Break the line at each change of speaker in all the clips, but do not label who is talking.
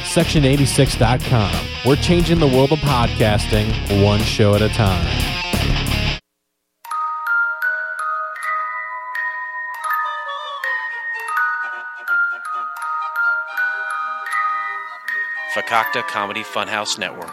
Section86.com. We're changing the world of podcasting one show at a time.
Fakakta Comedy Funhouse Network.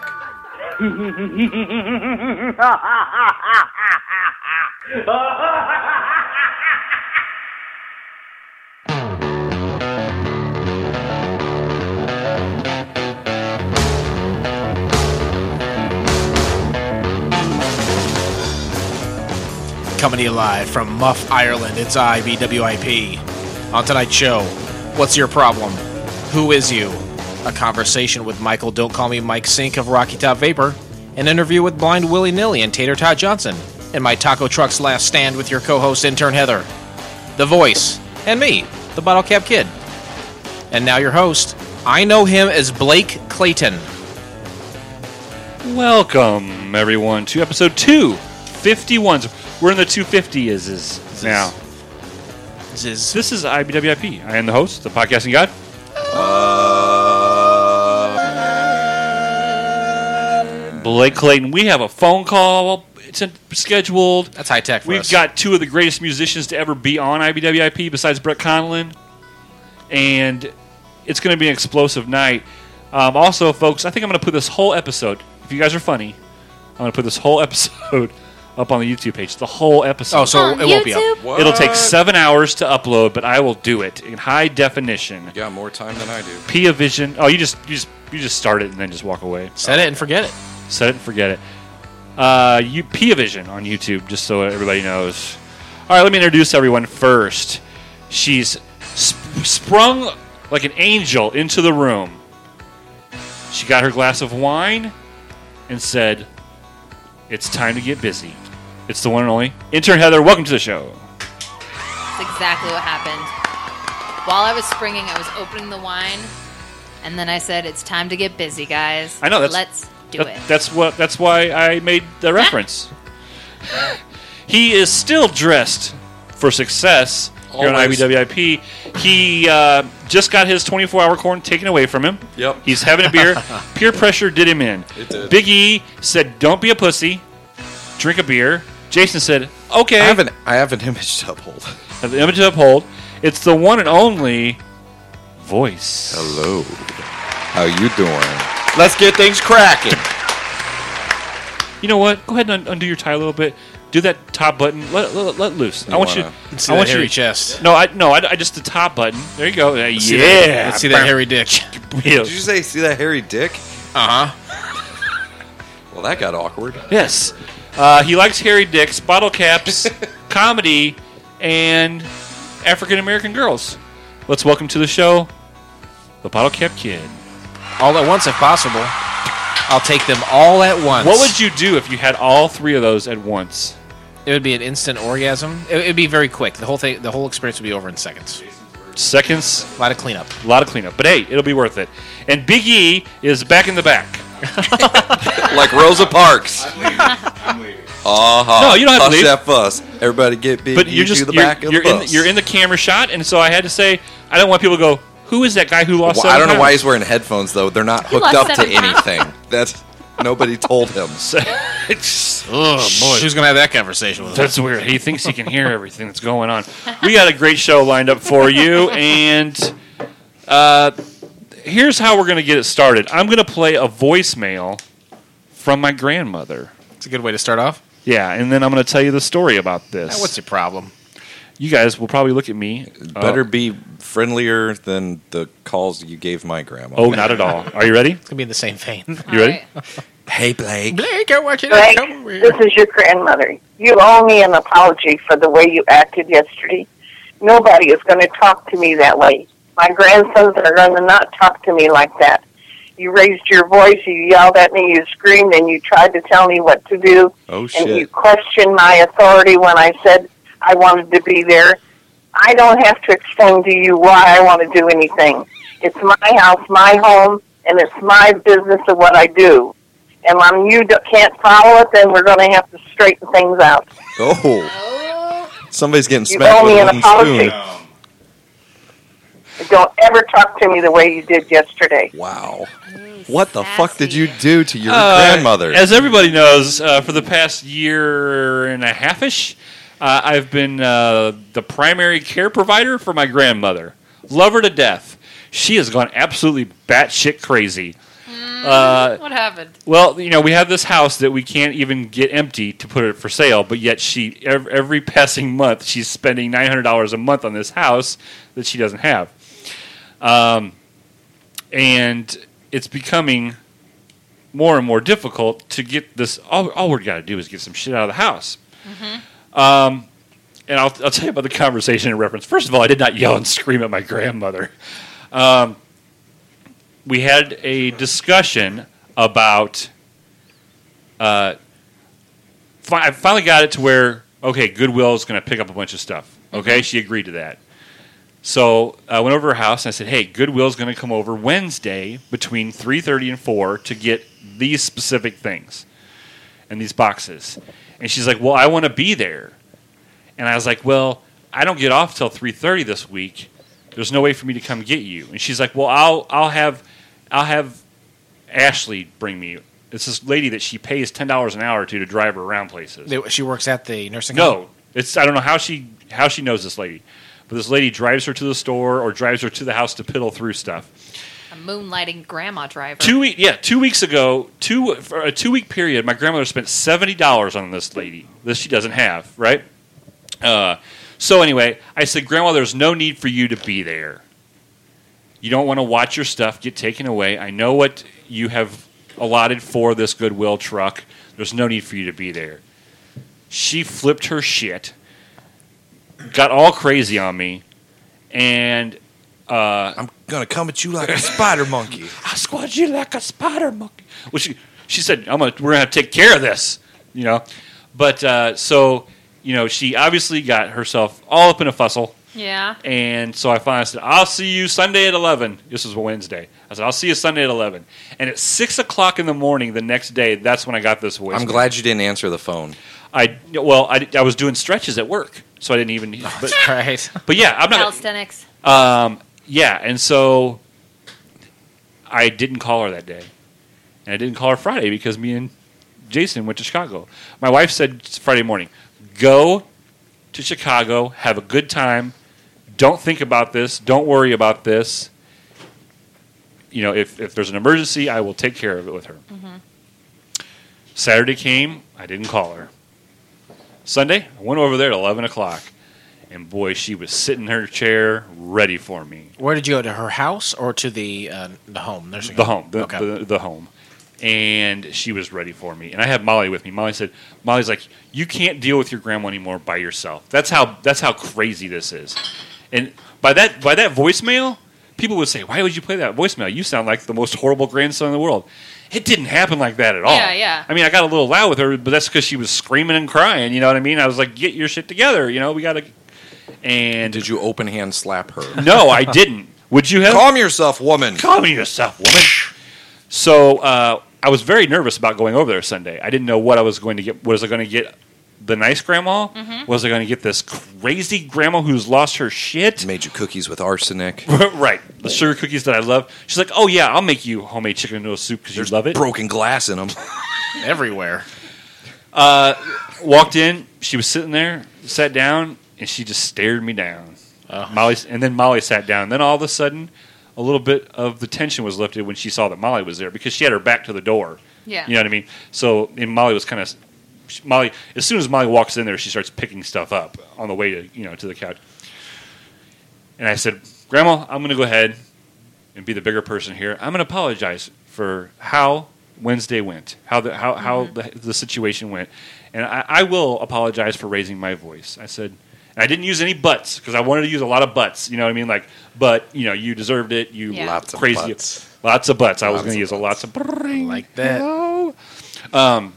Coming to you live from Muff, Ireland, it's IBWIP. On tonight's show, what's your problem? Who is you? A conversation with Michael Don't Call Me Mike Sink of Rocky Top Vapor, an interview with Blind Willy Nilly and Tater Todd Johnson, and my Taco Truck's Last Stand with your co-host intern Heather, The Voice, and me, the Bottle Cap Kid. And now your host, I know him as Blake Clayton.
Welcome, everyone, to episode 251. We're in the 250s now. This is IBWIP. I am the host, the podcasting god. Blake Clayton. We have a phone call. It's scheduled.
That's high tech for us.
We've got two of the greatest musicians to ever be on IBWIP besides Brett Conlon. And it's going to be an explosive night. Also, folks, I think I'm going to put this whole episode, if you guys are funny, I'm going to put this whole episode up on the YouTube page. The whole episode.
Oh, so it won't be up.
What?
It'll take 7 hours to upload, but I will do it in high definition.
You got more time than I do.
Pia Vision. Oh, you just start it and then just walk away.
Set it and forget it.
Set it and forget it. Pia Vision on YouTube, just so everybody knows. All right, let me introduce everyone first. She's sprung like an angel into the room. She got her glass of wine and said, "It's time to get busy." It's the one and only intern Heather. Welcome to the show.
That's exactly what happened. While I was springing, I was opening the wine, and then I said, "It's time to get busy, guys."
I know,
Let's do it.
That's why I made the reference. He is still dressed for success here on
Always.
IBWIP. He just got his 24-hour quarantine taken away from him.
Yep.
He's having a beer. Peer pressure did him in.
It did.
Big E said, "Don't be a pussy. Drink a beer." Jason said, "Okay."
I have an image to uphold.
Have the image to uphold. It's the one and only Voice.
Hello. How you doing? Let's get things cracking.
You know what? Go ahead and undo your tie a little bit. Do that top button. Let loose. I want you.
See
I
that
want
hairy
you.
chest.
No, I just the top button. There you go.
See
Yeah.
that, let's see that hairy dick.
Yeah.
Did you say see that hairy dick?
Uh-huh.
Well, that got awkward.
Yes. He likes hairy dicks, bottle caps, comedy, and African American girls. Let's welcome to the show the Bottle Cap Kid.
All at once if possible. I'll take them all at once.
What would you do if you had all three of those at once?
It would be an instant orgasm. It would be very quick. The whole experience would be over in seconds.
Seconds,
A lot of cleanup.
a lot of cleanup. But hey, it'll be worth it. And Big E is back in the back.
Like Rosa Parks. I'm leaving.
No, you don't have to
Hush
leave.
that fuss. Everybody get big.
But you're just
the back of the bus.
you're in the camera shot, and so I had to say I don't want people to go, "Who is that guy who lost?"
Well, I don't know
7
why
pounds?"
he's wearing headphones though. They're not
He
hooked
lost
up to
7 pounds.
anything. That's nobody told him.
Oh, boy. Who's going to have that conversation with him?
That's weird. He thinks he can hear everything that's going on. We got a great show lined up for you, and here's how we're going to get it started. I'm going to play a voicemail from my grandmother.
It's a good way to start off.
Yeah, and then I'm going to tell you the story about this.
Now, what's your problem?
You guys will probably look at me.
Better be friendlier than the calls you gave my grandma.
Oh, not at all. Are you ready?
It's going to be in the same vein.
You ready?
All right.
Hey, Blake.
Blake, I want you to
Blake,
come over
this
here.
is your grandmother. You owe me an apology for the way you acted yesterday. Nobody is going to talk to me that way. My grandsons are going to not talk to me like that. You raised your voice, you yelled at me, you screamed, and you tried to tell me what to do.
Oh,
And
shit.
you questioned my authority when I said I wanted to be there. I don't have to explain to you why I want to do anything. It's my house, my home, and it's my business of what I do. And when you can't follow it, then we're going to have to straighten things out.
Oh. Somebody's getting
You
smacked
owe
with
me
a
an
wooden
apology.
spoon.
Don't ever talk to me the way you did yesterday.
Wow.
Ooh,
What the fuck did you
sassy.
do to your grandmother?
As everybody knows, for the past year and a half-ish, I've been the primary care provider for my grandmother. Love her to death. She has gone absolutely batshit crazy.
What happened?
Well, we have this house that we can't even get empty to put it for sale, but yet she every passing month she's spending $900 a month on this house that she doesn't have, and it's becoming more and more difficult to get this. All we've got to do is get some shit out of the house. And I'll tell you about the conversation in reference. First of all, I did not yell and scream at my grandmother. We had a discussion about. I finally got it to where Goodwill is going to pick up a bunch of stuff. Okay, she agreed to that. So I went over to her house and I said, "Hey, Goodwill's going to come over Wednesday between 3:30 and 4 to get these specific things and these boxes." And she's like, "Well, I want to be there." And I was like, "Well, I don't get off till 3:30 this week. There's no way for me to come get you." And she's like, "Well, I'll have Ashley bring me." It's this lady that she pays $10 an hour to drive her around places.
She works at the nursing home?
No, I don't know how she knows this lady, but this lady drives her to the store or drives her to the house to piddle through stuff.
A moonlighting grandma driver.
2 weeks ago, for a 2-week period, my grandmother spent $70 on this lady. This she doesn't have, right? So anyway, I said, "Grandma, there's no need for you to be there. You don't want to watch your stuff get taken away. I know what you have allotted for this Goodwill truck. There's no need for you to be there." She flipped her shit, got all crazy on me, and
I'm going to come at you like a spider monkey.
"I squad you like a spider monkey." Well, she said, we're going to have to take care of this, But so, she obviously got herself all up in a fussle.
Yeah.
And so I finally said, "I'll see you Sunday at 11. This was Wednesday. I said, "I'll see you Sunday at 11. And at 6 o'clock in the morning the next day, that's when I got this voice.
I'm glad you didn't answer the phone.
I was doing stretches at work, so I didn't even. But,
Right.
but yeah, I'm not.
Calisthenics.
Yeah, and so I didn't call her that day. And I didn't call her Friday because me and Jason went to Chicago. My wife said Friday morning, "Go to Chicago, have a good time. Don't think about this. Don't worry about this. If there's an emergency, I will take care of it with her." Saturday came, I didn't call her. Sunday, I went over there at 11 o'clock. And boy, she was sitting in her chair, ready for me.
Where did you go, to her house or to the home? Nursing
The home,
Okay.
the home. And she was ready for me. And I had Molly with me. Molly's like, "You can't deal with your grandma anymore by yourself." That's how crazy this is. And by that voicemail, people would say, "Why would you play that voicemail? You sound like the most horrible grandson in the world." It didn't happen like that at all.
Yeah.
I mean, I got a little loud with her, but that's because she was screaming and crying. You know what I mean? I was like, "Get your shit together. We got to." And
Did you open hand slap her?
no, I didn't. Would you have?
Calm yourself, woman.
Calm yourself, woman. So I was very nervous about going over there Sunday. I didn't know what I was going to get. Was I going to get the nice grandma? Was I going to get this crazy grandma who's lost her shit?
Made you cookies with arsenic.
Right. The sugar cookies that I love. She's like, "Oh, yeah, I'll make you homemade chicken noodle soup because you love it."
Broken glass in them.
Everywhere.
Walked in. She was sitting there, sat down, and she just stared me down. Molly sat down. And then all of a sudden, a little bit of the tension was lifted when she saw that Molly was there because she had her back to the door.
Yeah.
You know what I mean? So and Molly was kind of Molly. As soon as Molly walks in there, she starts picking stuff up on the way to to the couch. And I said, "Grandma, I'm going to go ahead and be the bigger person here. I'm going to apologize for how Wednesday went, how the situation went, and I will apologize for raising my voice." I said. I didn't use any buts because I wanted to use a lot of buts. You know what I mean? Like, but you deserved it. You
Yeah.
Lots of
crazy.
butts.
Lots of butts. I was
Lots
going to
of
use
butts.
lots of
Like that.
Hello.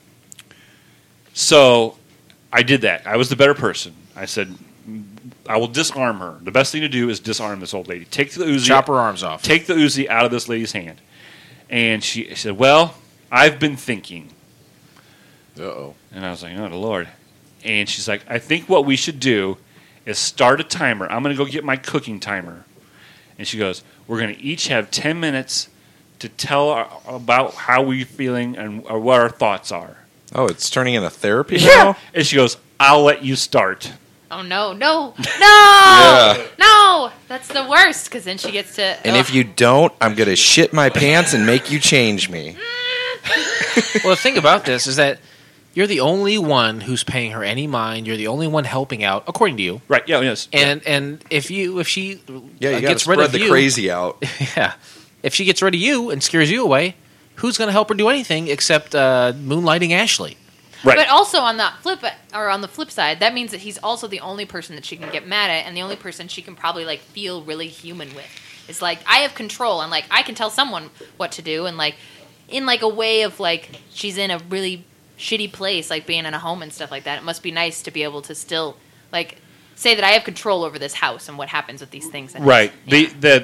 So I did that. I was the better person. I said, "I will disarm her. The best thing to do is disarm this old lady. Take the Uzi.
Chop her arms off.
Take the Uzi out of this lady's hand." And she said, "Well, I've been thinking."
Uh-oh.
And I was like, "Oh, the Lord." And she's like, "I think what we should do is start a timer. I'm going to go get my cooking timer. And she goes, we're going to each have 10 minutes to tell about how we're feeling and what our thoughts are.
Oh, it's turning into therapy now?
And she goes, I'll let you start.
Oh, no. No!
Yeah.
No! That's the worst, because then she gets to...
And if you don't, I'm going to shit my pants and make you change me.
Well, the thing about this is that you're the only one who's paying her any mind. You're the only one helping out, according to you.
Right, yeah, yes.
And if she
Yeah, you got to
gets rid
spread
of
the
you,
crazy out.
yeah, if she gets rid of you and scares you away, who's going to help her do anything except moonlighting Ashley?
Right.
But also on the flip side, that means that he's also the only person that she can get mad at, and the only person she can probably like feel really human with. It's like I have control, and like I can tell someone what to do, and like in like a way of like she's in a really shitty place, like being in a home and stuff like that. It must be nice to be able to still like say that I have control over this house and what happens with these things. And
Right.
yeah.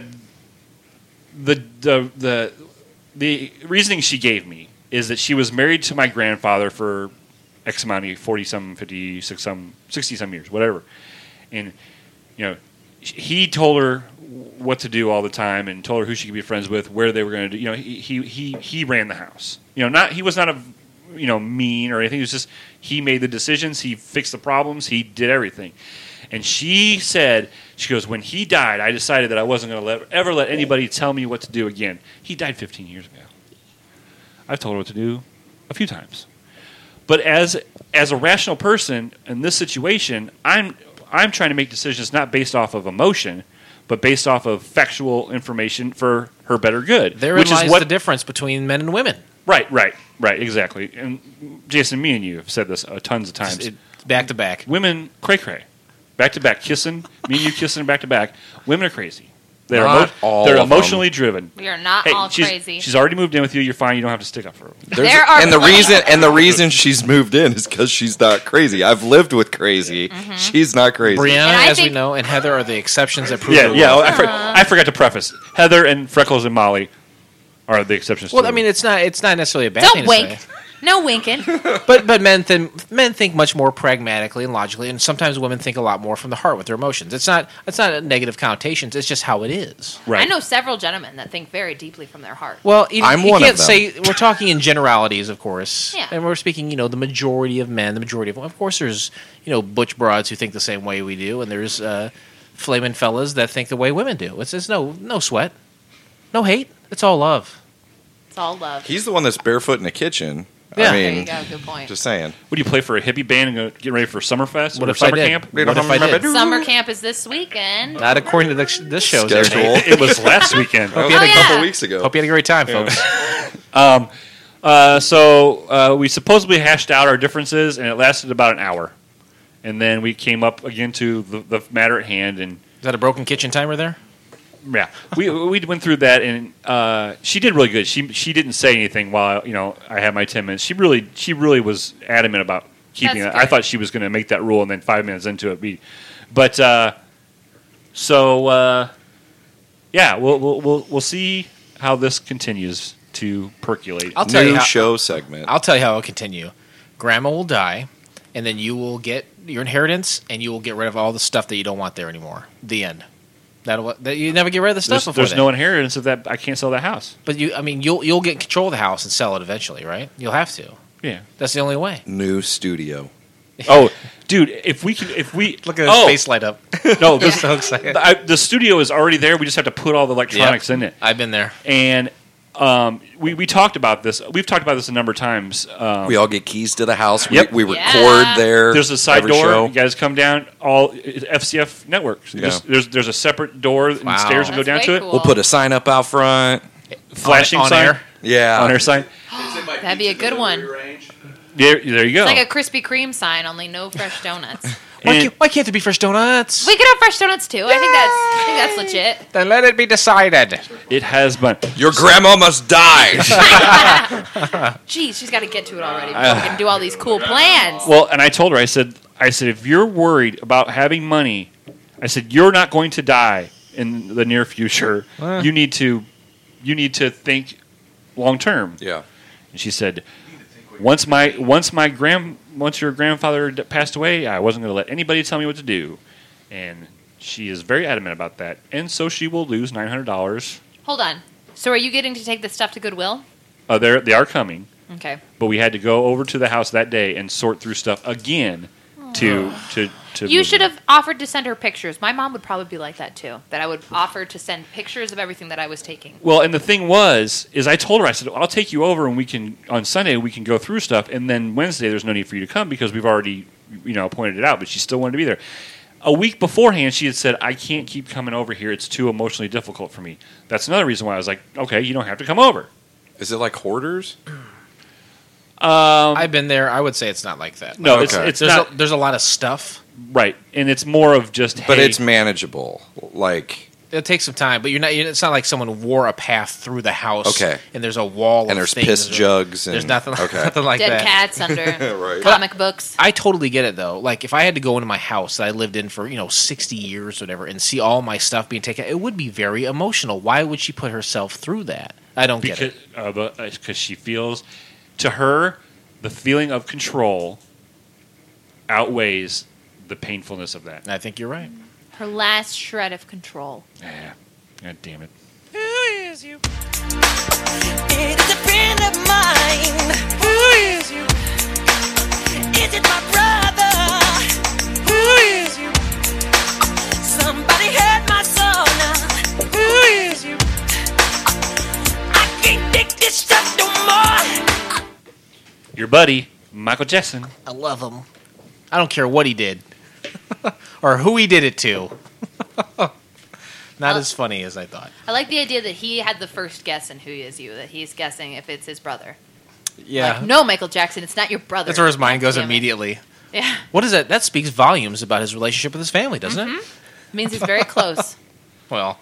The reasoning she gave me is that she was married to my grandfather for X amount of 40-some, 56-some, 60-some years, whatever. And, you know, he told her what to do all the time and told her who she could be friends with, where they were going to do. You know, he ran the house. You know, he was not a mean or anything. It was just he made the decisions, he fixed the problems, he did everything. And she said, she goes, when he died, I decided that I wasn't going to ever let anybody tell me what to do again. He died 15 years ago. I've told her what to do a few times. But as a rational person in this situation, I'm trying to make decisions not based off of emotion, but based off of factual information for her better good.
Therein lies the difference between men and women.
Right, exactly. And Jason, me and you have said this tons of times.
Back to back.
Women, cray-cray. Back to back, kissing. Me and you kissing back to back. Women are crazy. They're they're emotionally driven.
We are not all crazy.
She's already moved in with you. You're fine. You don't have to stick up for her.
The reason she's moved in is because she's not crazy. I've lived with crazy. Mm-hmm. She's not crazy.
Brianna, as we know, and Heather are the exceptions that prove the rule.
Yeah. I forgot to preface. Heather and Freckles and Molly are the exceptions.
Well, I mean, it's not necessarily a bad thing
Don't wink.
to say.
No winking.
But men think much more pragmatically and logically, and sometimes women think a lot more from the heart with their emotions. It's not a negative connotations. It's just how it is.
Right.
I know several gentlemen that think very deeply from their heart.
Well, you
one
can't
of them.
say we're talking in generalities, of course.
Yeah.
And we're speaking, the majority of men, the majority of course, there's butch broads who think the same way we do, and there's flaming fellas that think the way women do. It's no sweat, no hate. It's all love.
It's all love.
He's the one that's barefoot in the kitchen.
Yeah.
I
There you
mean,
go. Good point.
just saying.
What do you play for a hippie band and get ready for Summerfest
What
or
if I
summer
did?
camp?
What if I did?
Summer camp is this weekend.
Not according to this show's
Schedule.
It was last weekend.
That was
you had
a
a
couple
yeah.
weeks ago.
Hope you had a great time, folks.
So we supposedly hashed out our differences, and it lasted about an hour. And then we came up again to the matter at hand, and
Is that a broken kitchen timer there?
yeah, we went through that, and she did really good. She didn't say anything while I had my 10 minutes. She really was adamant about keeping
That's
that. I
good.
thought she was going to make that rule, and then 5 minutes into it, yeah, we'll see how this continues to percolate.
I'll tell you
New
how,
show segment.
I'll tell you how it'll continue. Grandma will die, and then you will get your inheritance, and you will get rid of all the stuff that you don't want there anymore. The end. That you never get rid of the stuff before
There's
then.
no inheritance of that. I can't sell that house.
But you'll get control of the house and sell it eventually, right? You'll have to.
Yeah.
That's the only way.
New studio.
Oh, dude, if we
Look at his face light up.
No, this,
So excited.
the studio is already there. We just have to put all the electronics in it.
I've been there.
And we talked about this. We've talked about this a number of times.
We all get keys to the house.
Yep.
We record
Yeah.
there.
There's a side
every
door.
show.
You guys come down. All FCF networks.
Yeah.
There's a separate door and
Wow.
stairs that go
That's
down
way
to it.
cool.
We'll put a sign up out front.
Flashing
on
sign
air.
Yeah.
on air sign.
That'd be a good one.
There you go.
It's like a Krispy Kreme sign, only no fresh donuts.
And-
Why can't there be fresh donuts?
We could have fresh donuts too. I think that's legit.
Then let it be decided.
it has been.
Your grandma must die.
Geez, she's got to get to it already. Before we can do all these cool plans.
Well, and I told her, I said, if you're worried about having money, I said, you're not going to die in the near future. You need to think long term.
yeah.
And she said, once your grandfather passed away, I wasn't going to let anybody tell me what to do. And She is very adamant about that, and so she will lose $900.
Hold on. So are you getting to take this stuff to Goodwill?
They are coming,
Okay.
but we had to go over to the house that day and sort through stuff again to
You
move
should
it.
have offered to send her pictures. My mom would probably be like that too. That I would offer to send pictures of everything that I was taking.
Well, and the thing is I told her, I said, I'll take you over and we can, on Sunday, we can go through stuff, and then Wednesday there's no need for you to come because we've already, pointed it out, but she still wanted to be there. A week beforehand, she had said, I can't keep coming over here. It's too emotionally difficult for me. That's another reason why I was like, okay, you don't have to come over.
Is it like hoarders?
I've been there. I would say it's not like that.
No,
Okay.
it's not.
There's a lot of stuff.
Right, and it's more of just,
But
hey,
it's manageable. Like,
It takes some time, but you're not. It's not like someone wore a path through the house.
Okay.
And there's a wall.
and
of
there's
things.
piss jugs. And,
There's nothing.
Okay.
Nothing like
Dead
that.
cats under
Right.
comic books.
I totally get it though. Like if I had to go into my house that I lived in for 60 years or whatever, and see all my stuff being taken, it would be very emotional. Why would she put herself through that? I don't get it.
because she feels, to her, the feeling of control outweighs the painfulness of that.
And I think you're right.
Her last shred of control.
Yeah. God damn it.
It is a friend of mine. Who is you? Is it my brother? Who is you? Somebody hurt my soul now. Who is you? I can't take this stuff no more.
Your buddy, Michael Jackson.
I love him. I don't care what he did or who he did it to. Not as funny as I thought.
I like the idea that he had the first guess in Who Is You, that he's guessing if it's his brother.
Yeah.
Like, no, Michael Jackson, it's not your brother.
That's where his mind goes
Damn it.
immediately.
Yeah.
What is that? That speaks volumes about his relationship with his family, doesn't it?
Means he's very close.
Well,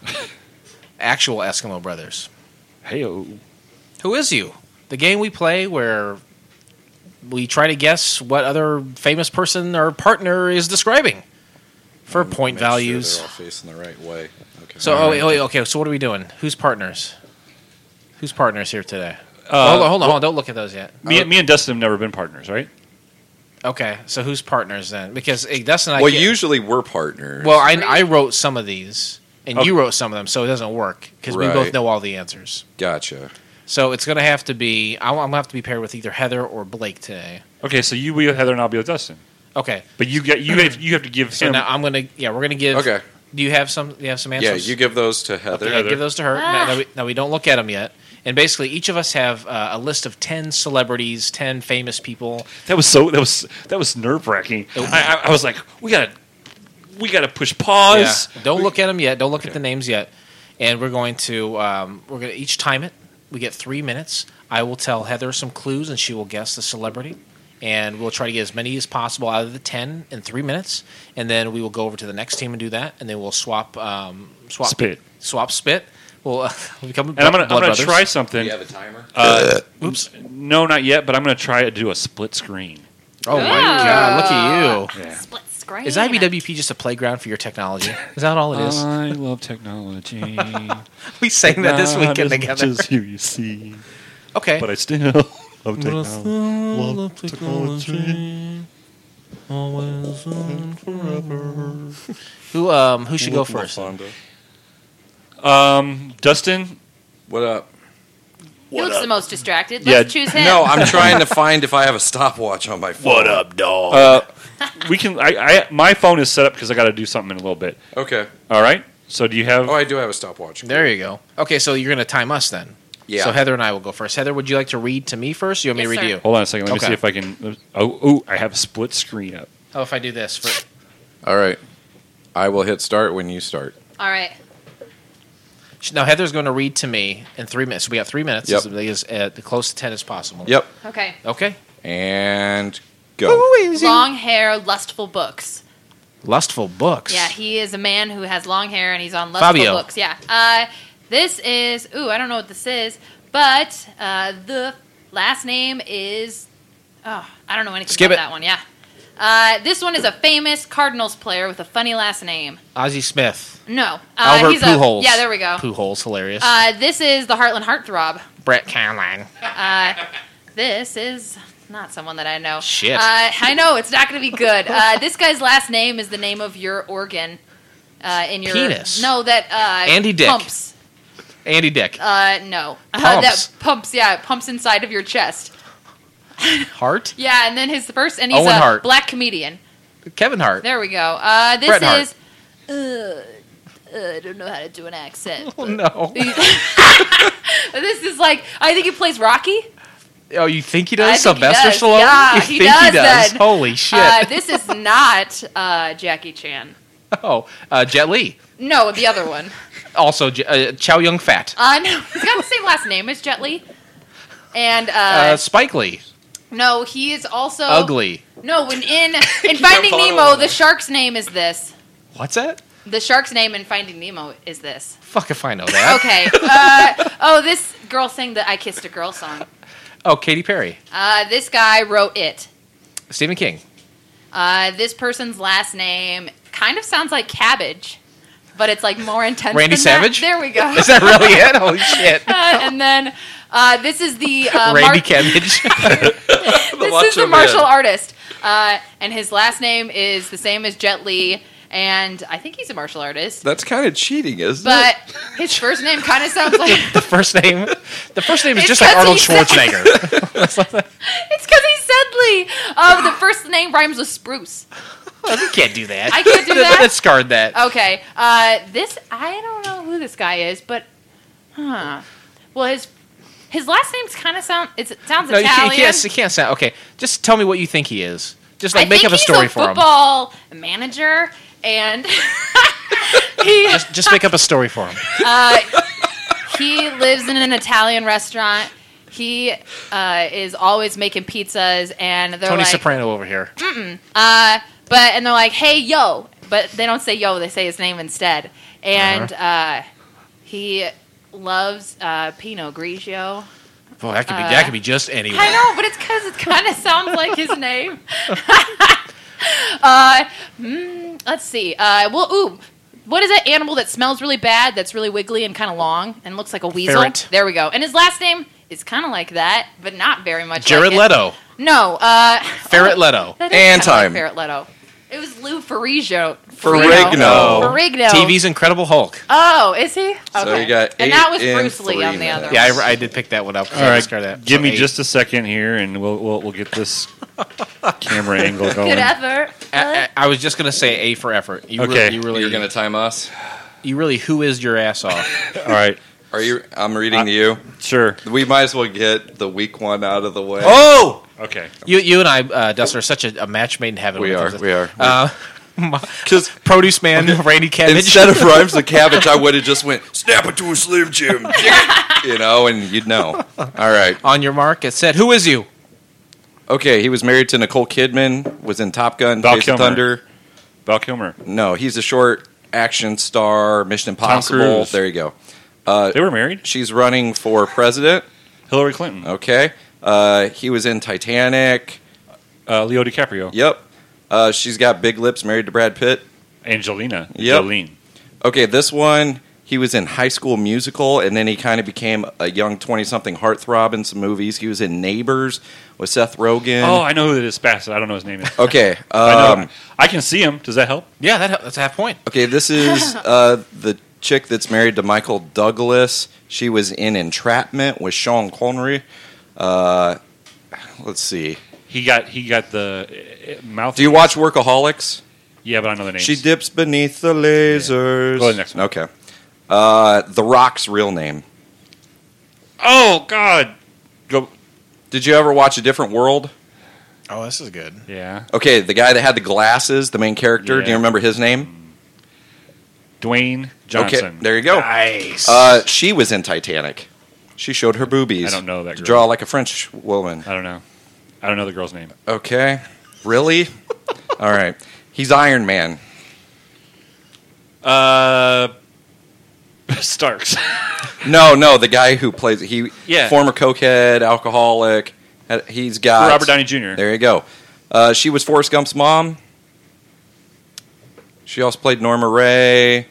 actual Eskimo brothers.
Hey-o.
Who is you? The game we play where we try to guess what other famous person or partner is describing for point values.
They're all facing the right way. Okay.
So, okay. So, what are we doing? Who's partners? Who's partners here today?
Uh,
hold on. Don't look at those yet.
Me and Dustin have never been partners, right?
Okay, so who's partners then? Because Dustin and I.
Well,
get-
usually we're partners.
Well, I wrote some of these, and you wrote some of them, so it doesn't work because we both
Right.
know all the answers.
Gotcha.
So it's going to have to be. I'm going to have to be paired with either Heather or Blake today.
Okay, so you be with Heather and I'll be with Dustin.
Okay.
But you have to give
So
him.
now I'm going to. Yeah, we're going to give.
Okay.
Do you have some? You have some
Yeah,
answers?
you give those to Heather.
Yeah, give those to her. Now we don't look at them yet. And basically, each of us have a list of 10 celebrities, 10 famous people.
That was nerve wracking. I was like, we gotta push pause.
Yeah. Don't look at them yet. Don't look at the names yet. And we're going to each time it. We get 3 minutes. I will tell Heather some clues, and she will guess the celebrity. And we'll try to get as many as possible out of the 10 in 3 minutes. And then we will go over to the next team and do that. And then we'll swap
Spit.
Swap spit. We'll become
And I'm gonna
brothers.
try something.
a timer?
Oops.
No, not yet. But I'm gonna try to do a split screen.
Oh my God! Look at you.
Yeah.
Split screen.
Is IBWP just a playground for your technology? Is that all it is?
I love technology.
We sang that this
Not
weekend
as
together.
much as you see,
Okay.
but I still love technology. Love technology.
Always and forever. Who should go first?
Dustin.
What up?
He looks the most distracted.
Yeah,
Let's choose him.
No, I'm trying to find if I have a stopwatch on my phone.
dog?
We can. My phone is set up because I got to do something in a little bit.
Okay.
All right. So do you have?
Oh, I do have a stopwatch.
There you go. Okay, so you're going to time us then.
Yeah.
So Heather and I will go first. Heather, would you like to read to me first? Or you want me to
Yes,
read to
sir.
you?
Hold on a second. Let me
Okay.
see if I can. Oh, I have a split screen up.
Oh, if I do this.
All right. I will hit start when you start.
All right.
Now, Heather's going to read to me in 3 minutes. So we got 3 minutes.
Yep.
As close to 10 as possible.
Yep.
Okay.
Okay.
And go.
Long hair, lustful books.
Lustful books.
Yeah, he is a man who has long hair and he's on lustful
Fabio.
books. Yeah. This is. Ooh, I don't know what this is, but the last name is. Oh, I don't know anything
Skip
about
it.
that one. Yeah. This one is a famous Cardinals player with a funny last name.
Ozzie Smith.
No.
Albert
he's
Pujols.
Yeah, there we go.
Pujols, hilarious.
This is the Heartland Heartthrob.
Brett Caroline.
This is not someone that I know.
Shit.
I know, it's not going to be good. This guy's last name is the name of your organ. in your
Penis?
No, that
Andy Dick.
pumps.
Andy Dick.
No,
Pumps.
that pumps. Yeah, it pumps inside of your chest.
Hart.
Yeah, and then his first, and he's
Owen
a
Hart.
black comedian.
Kevin Hart.
There we go. This
Bret Hart.
is. I don't know how to do an accent.
Oh, no.
This is like, I think he plays Rocky.
Oh, you think he
I
does?
think he
Sylvester
does.
Stallone?
Yeah,
you
he
think
does
he does?
then.
Holy shit.
This is not Jackie Chan.
Oh, Jet Li.
No, the other one.
Also, Chow Yun Fat.
No, he's got the same last name as Jet Li. And
Spike Lee.
no, he is also
Ugly.
No, in Finding Nemo, the shark's name is this.
What's that?
The shark's name in Finding Nemo is this.
Fuck if I know that.
Okay. This girl sang the "I Kissed a Girl" song.
Oh, Katy Perry.
This guy wrote it.
Stephen King.
This person's last name kind of sounds like cabbage, but it's like more intense.
Randy
than
Savage?
That. There we go.
Is that really it? Holy shit.
And then this is the
Randy Cabbage.
this is the martial artist, and his last name is the same as Jet Li, and I think he's a martial artist.
That's kind of cheating, isn't
But
it?
his first name kind of sounds like
The first name is
It's
just like
'cause
Arnold
he said-
Schwarzenegger.
it's because he said Lee. The first name rhymes with spruce.
You can't do that.
I can't do that?
That scarred that.
Okay. This I don't know who this guy is, but well, his last name's kind of sounds
No,
Italian.
you can't sound. Okay, just tell me what you think he is. Just like
I
make
think
up a story
he's a
for him.
football manager, and he
Just make up a story for him.
he lives in an Italian restaurant. He is always making pizzas, and they're
Tony
like,
Soprano over here.
and they're like, "Hey, yo!" But they don't say yo; they say his name instead. And he loves Pinot Grigio.
Boy, that could be just anyone.
I know, but it's because it kind of sounds like his name. Let's see. What is that animal that smells really bad, that's really wiggly and kind of long, and looks like a weasel?
Ferret.
There we go. And his last name is kind of like that, but not very much
Jared
like it.
Leto.
No.
Ferret Leto.
That is
And
kinda like
time.
Ferret Leto. It was Lou Ferrigno.
Ferrigno.
Ferrigno.
TV's Incredible Hulk.
Oh, is he? Okay.
So you got
and
8
that was
and
Bruce Lee
3
on the other
minutes.
one.
Yeah, I did pick that one up.
All right,
That.
give
So
me
8.
just a second here, and we'll get this camera angle going.
Good effort.
I was just gonna say A for effort. You
Okay.
You're going to time us?
You really who is your ass off?
All right,
Are you? I'm reading to you.
sure.
We might as well get the weak one out of the way.
Oh,
Okay.
you and I, Dustin, are such a match made in heaven.
We
when it
are.
comes to-
We are. Because
Produce man, Randy Cabbage.
instead of rhymes with cabbage, I would have just went snap it to a Slim Jim, you know, and you'd know. All right.
On your mark, it said, "Who is you?"
Okay, he was married to Nicole Kidman. Was in Top Gun,
Val
Days of
Kilmer.
Thunder.
Val Kilmer.
No, he's a short action star. Mission Impossible.
Cruise.
There you go.
They were married.
She's running for president.
Hillary Clinton.
Okay. He was in Titanic.
Leo DiCaprio.
Yep. She's got big lips. Married to Brad Pitt.
Angelina.
Yep.
Jolene.
Okay, this one, he was in High School Musical, and then he kind of became a young 20-something heartthrob in some movies. He was in Neighbors with Seth Rogen.
Oh, I know who it is. Fast. I don't know his name.
Okay.
I know. I can see him. Does that help?
Yeah, that's a half point.
Okay, this is the chick that's married to Michael Douglas. She was in Entrapment with Sean Connery. Let's see.
He got the mouth.
Do you watch Workaholics?
Yeah, but I know the name.
She dips beneath the lasers.
Go to the next one.
Okay. The Rock's real name.
Oh God. Go.
Did you ever watch A Different World?
Oh, this is good.
Yeah.
Okay, the guy that had the glasses, the main character.
Yeah.
Do you remember his name?
Dwayne Johnson.
Okay, there you go.
Nice.
She was in Titanic. She showed her boobies.
I don't know that
To
girl.
draw like a French woman.
I don't know. I don't know the girl's name.
Okay. Really? All right. He's Iron Man.
Starks.
No, the guy who plays
Yeah.
former cokehead, alcoholic. He's got
Robert Downey Jr.
There you go. She was Forrest Gump's mom. She also played Norma Ray.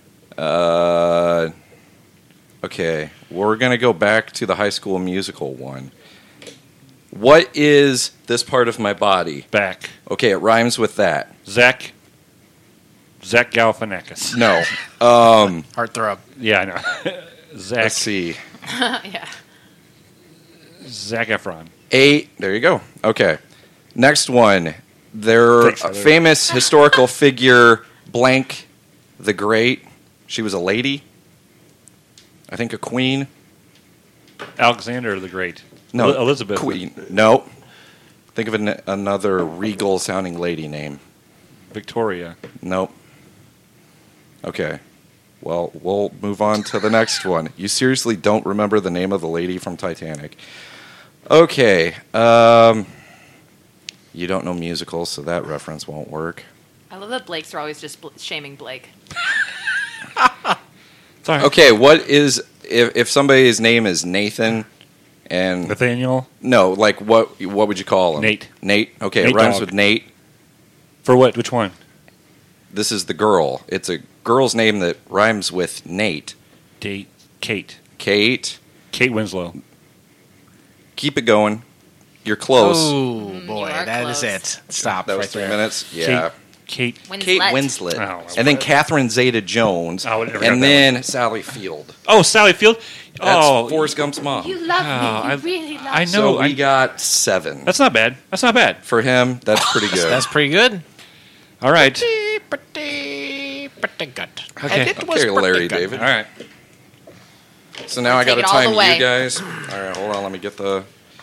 Okay, we're gonna go back to the High School Musical one. What is this part of my body?
Back.
Okay, it rhymes with that.
Zach Zach Galifianakis.
No.
Heartthrob.
Yeah, I know. Zach.
Let's see.
Yeah.
Zac Efron.
8. There you go. Okay. Next one. Their
Thanks, brother.
famous historical figure, Blank the Great. She was a lady. I think a queen.
Alexander the Great.
No.
Elizabeth.
Queen. No. Think of another regal-sounding lady name.
Victoria.
Nope. Okay. Well, we'll move on to the next one. You seriously don't remember the name of the lady from Titanic? Okay. You don't know musicals, so that reference won't work.
I love that Blakes are always just shaming Blake.
Sorry.
Okay, what is if somebody's name is Nathan and
Nathaniel.
no, like what would you call him?
Nate.
Nate. Okay,
Nate
it rhymes
Dogg.
with Nate.
For what? Which one?
This is the girl. It's a girl's name that rhymes with Nate.
Kate. Kate
Kate.
Winslow.
Keep it going. You're close.
Oh,
you
boy.
are
That is
close.
it. Stop
That was
right
3
there.
minutes. Yeah.
Kate.
Kate
Winslet.
Winslet.
Oh,
and then Catherine Zeta-Jones.
Oh, I never got
and
that
then Sally Field.
Oh, Sally Field.
That's
Oh,
Forrest Gump's mom.
You love
Oh,
me. You really love
I
me.
know.
So we got 7.
That's not bad. That's not bad.
For him, that's pretty good.
That's pretty good.
All right.
Pretty good.
Okay.
And it was
Okay,
pretty
Larry
good.
David.
All right.
So now I got
Take
to
it all
time
the way.
you guys. All right, hold on. Let me get the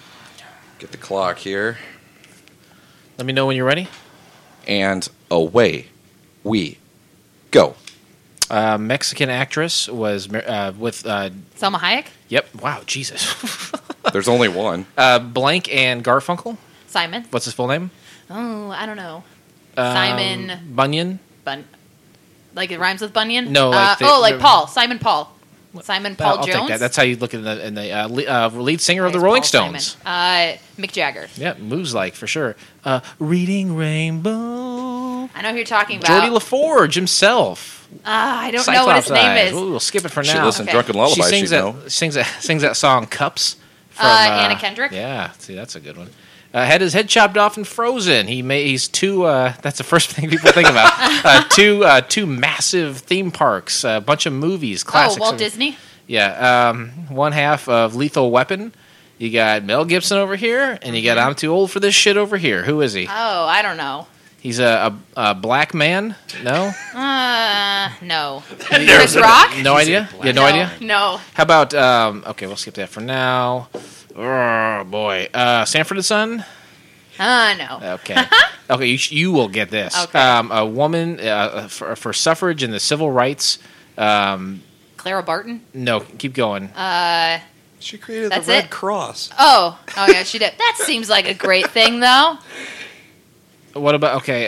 clock here.
Let me know when you're ready.
And away we go.
Mexican actress was with.
Selma Hayek?
Yep. Wow. Jesus.
There's only one.
Blank and Garfunkel.
Simon?
What's his full name?
Oh, I don't know. Simon
Bunyan.
Like it rhymes with Bunyan?
No, like
like Paul. Simon Paul. Simon Paul
I'll
Jones?
take that. That's how you look in the lead singer of the
Nice,
Rolling
Paul
Stones.
Simon. Mick Jagger.
Yeah, moves like for sure. Reading Rainbow.
I know who you're talking about.
Geordie LaForge himself.
I don't know what his
Cyclops
name
eyes.
is.
Ooh, we'll skip it for
She
now.
listens
Okay.
Drunken Lullaby.
She sings
she'd know.
sings that song "Cups." From,
Anna Kendrick?
Yeah, see, that's a good one. Had his head chopped off in Frozen. He's two. That's the first thing people think about. Two massive theme parks, a bunch of movies, classics.
Walt Disney?
Yeah, one half of Lethal Weapon. You got Mel Gibson over here, and you got I'm too old for this shit over here. Who is he?
Oh, I don't know.
He's a black man. No,
No. Chris Rock?
no idea. Yeah, no idea.
No.
How about okay, we'll skip that for now. Oh boy, Sanford and Son.
No.
Okay, okay, you will get this.
Okay.
A woman for suffrage and the civil rights.
Clara Barton?
No, keep going.
She created
That's
the Red
it?
Cross.
Oh yeah, she did. That seems like a great thing, though.
What about okay?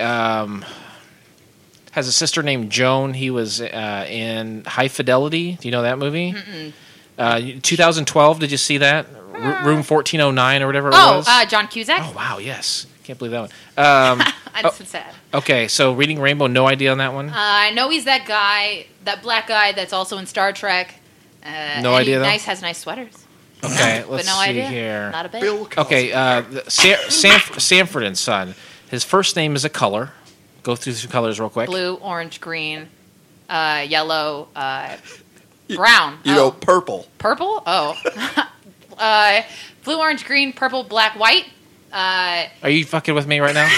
Has a sister named Joan. He was in High Fidelity. Do you know that movie? 2012. Did you see that? Room 1409 or whatever it was.
John Cusack?
Oh wow, yes. Can't believe that one.
That's so sad.
Okay, so Reading Rainbow. No idea on that one.
I know he's that guy, that black guy that's also in Star Trek.
No
and
idea,
he
though?
has nice sweaters.
Okay,
But
let's
no
see
idea.
here.
Not a bit.
Okay, Sanford and Son. His first name is a color. Go through some colors real quick.
Blue, orange, green, yellow, brown.
You know, purple.
Purple? Oh. Blue, orange, green, purple, black, white.
Are you fucking with me right now?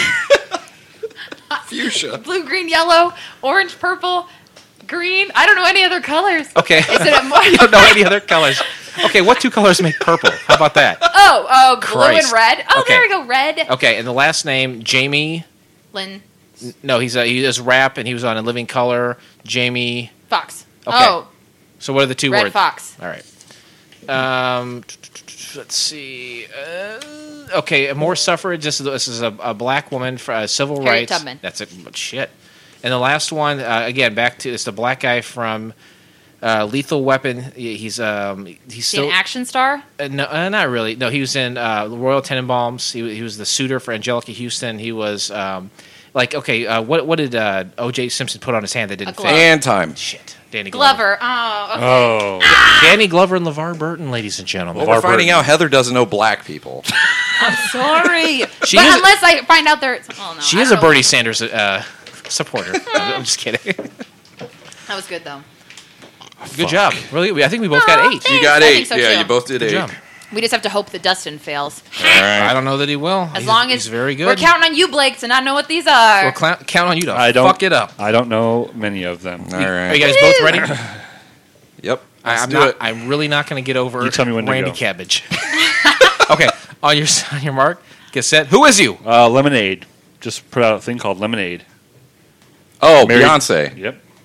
Fuchsia.
Blue, green, yellow, orange, purple, green. I don't know any other colors.
Okay.
Is it a more?
You don't know any other colors. Okay, what two colors make purple? How about that?
Oh, blue
Christ.
and red. Oh,
Okay.
there we go, red.
Okay, and the last name, Jamie.
Lynn
No, he does rap, and he was on A Living Color. Jamie.
Fox.
Okay.
Oh,
So what are the two
Red
words?
Fox.
All right. Let's see. Okay, more suffrage. This is a black woman for civil
Harriet
rights.
Tubman.
That's it. Shit. And the last one, again, back to it's the black guy from Lethal Weapon. He's still
An action star.
no, not really. No, he was in Royal Tenenbaums. He was the suitor for Angelica Houston. He was what did O.J. Simpson put on his hand that didn't
A
fit?
glove.
And time.
Shit, Danny Glover.
Glover. Oh, okay.
Oh.
Danny Glover and LeVar Burton, ladies and gentlemen.
Well, we're finding out Heather doesn't know black people.
Sorry.
She
but
is-
unless I find out they're... Oh, no.
She
I
is
don't
a
know.
Bernie Sanders supporter. I'm just kidding.
That was good though.
Good job. Really, I think we both got 8.
thanks.
You got
I
8.
think so,
Yeah,
too.
you both did
Good
8.
job.
We just have to hope that Dustin fails.
I don't know that he will.
As long as
he's very good.
we're counting on you, Blake, to not know what these are.
We'll count on you to
I don't
fuck it up.
I don't know many of them.
All
Are you
right.
guys both ready?
Yep.
I'm
Let's do
not.
it.
I'm really not going to get over
You tell me when to
Randy
go.
Cabbage. Okay, on your mark, get set. Who is you?
Lemonade. Just put out a thing called Lemonade.
Oh,
Married-
Beyonce.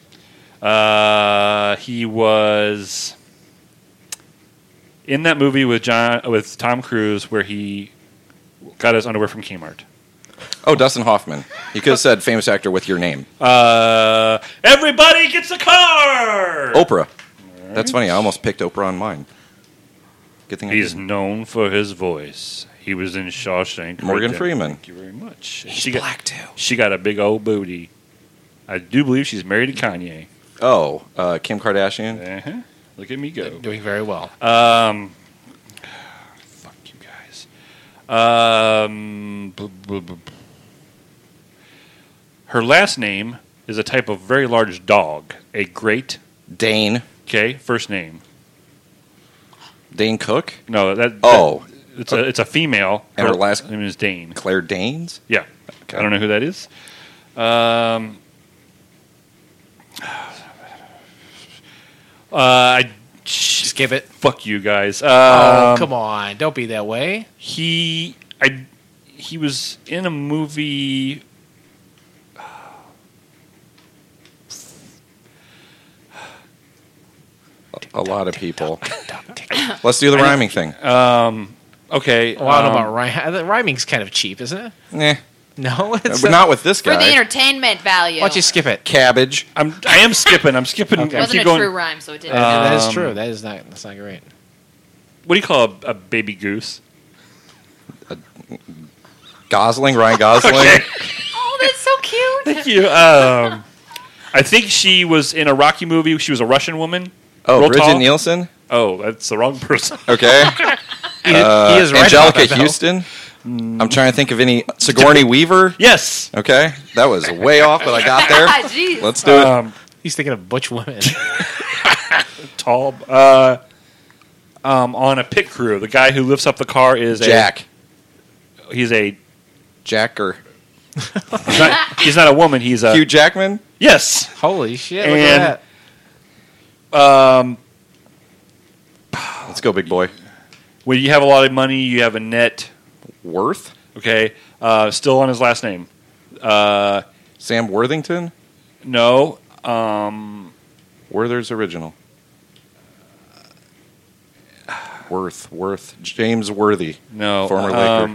Yep. He was in that movie with Tom Cruise where he got his underwear from Kmart.
Oh, Dustin Hoffman. You could have said famous actor with your name.
Everybody gets a car!
Oprah. That's funny. I almost picked Oprah on mine. Good thing I
He's
didn't.
known for his voice. He was in Shawshank.
Morgan
Redemption.
Freeman.
Thank you very much.
He's black too.
She got a big old booty. I do believe she's married to Kanye.
Oh, Kim Kardashian.
Uh-huh. Look at me go.
Doing very well.
Fuck you guys. Her last name is a type of very large dog. A great.
Dane.
Okay, first name.
Dane Cook.
No, that.
Oh,
it's a female.
And her last-
name is Dane.
Claire Danes.
Yeah,
Okay.
I don't know who that is.
Skip it.
Fuck you guys.
Oh, come on! Don't be that way.
He was in a movie.
A lot of people. Let's do the rhyming thing.
Okay.
Well, I don't know about rhyming. The rhyming's kind of cheap, isn't it?
Nah,
No, it's
but not with this
For the
guy.
entertainment value.
Why don't you skip it?
Cabbage.
I am skipping. I'm skipping.
Okay.
I
It wasn't
keep
a
going.
true rhyme, so it didn't.
That is true. That's not great.
What do you call a baby goose?
Gosling. Ryan Gosling.
Oh, that's so cute.
Thank you. I think she was in a Rocky movie. She was a Russian woman.
Oh,
Real
Bridget
tall.
Nielsen.
Oh, that's the wrong person.
Okay.
He is right about
Angelica
that, though.
Houston. I'm trying to think of any. Sigourney Weaver.
Yes.
Okay, that was way off, but I got there.
Jeez.
Let's do it.
He's thinking of Butch women.
Tall. On a pit crew, the guy who lifts up the car is
Jack.
He's a.
Jacker.
He's not a woman. He's a.
Hugh Jackman.
Yes.
Holy shit! Look
And-
at
Let's go, big boy.
When you have a lot of money, you have a net.
Worth.
Okay. Still on his last name.
Sam Worthington.
No.
Werther's original. Worth. James Worthy.
No.
Former Laker.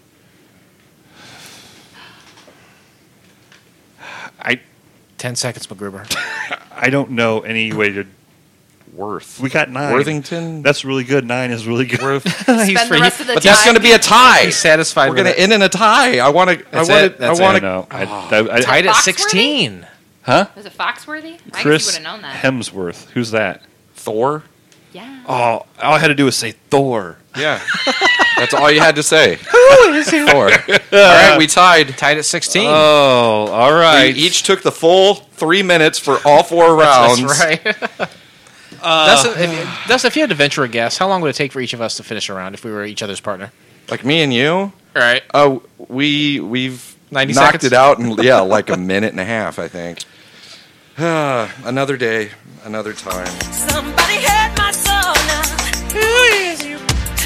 I
10 seconds, MacGruber.
I don't know any way to.
Worth.
We got 9.
Worthington.
That's really good. 9 is really good.
He's
Spend the rest of the
But
time.
that's going to be a tie.
He's satisfied
We're
with
going to
it.
end in a tie. I want to.
That's
I want
it.
to.
That's
I
it.
want to.
No.
Tied at
Foxworthy?
16.
Huh?
Was it Foxworthy? I
Chris
guess you would have known that.
Hemsworth. Who's that?
Thor.
Yeah.
Oh, all I had to do was say Thor.
Yeah. That's all you had to say. Thor. All right, we tied.
Tied at 16.
Oh, all
We
right.
each took the full 3 minutes for all 4 rounds.
That's right. Dustin, if you had to venture a guess, how long would it take for each of us to finish a round if we were each other's partner?
Like me and you.
All right.
Oh, we've
90
knocked
seconds?
it out in like a minute and a half, I think. Another day, another time.
Somebody had my soul now. Who is you?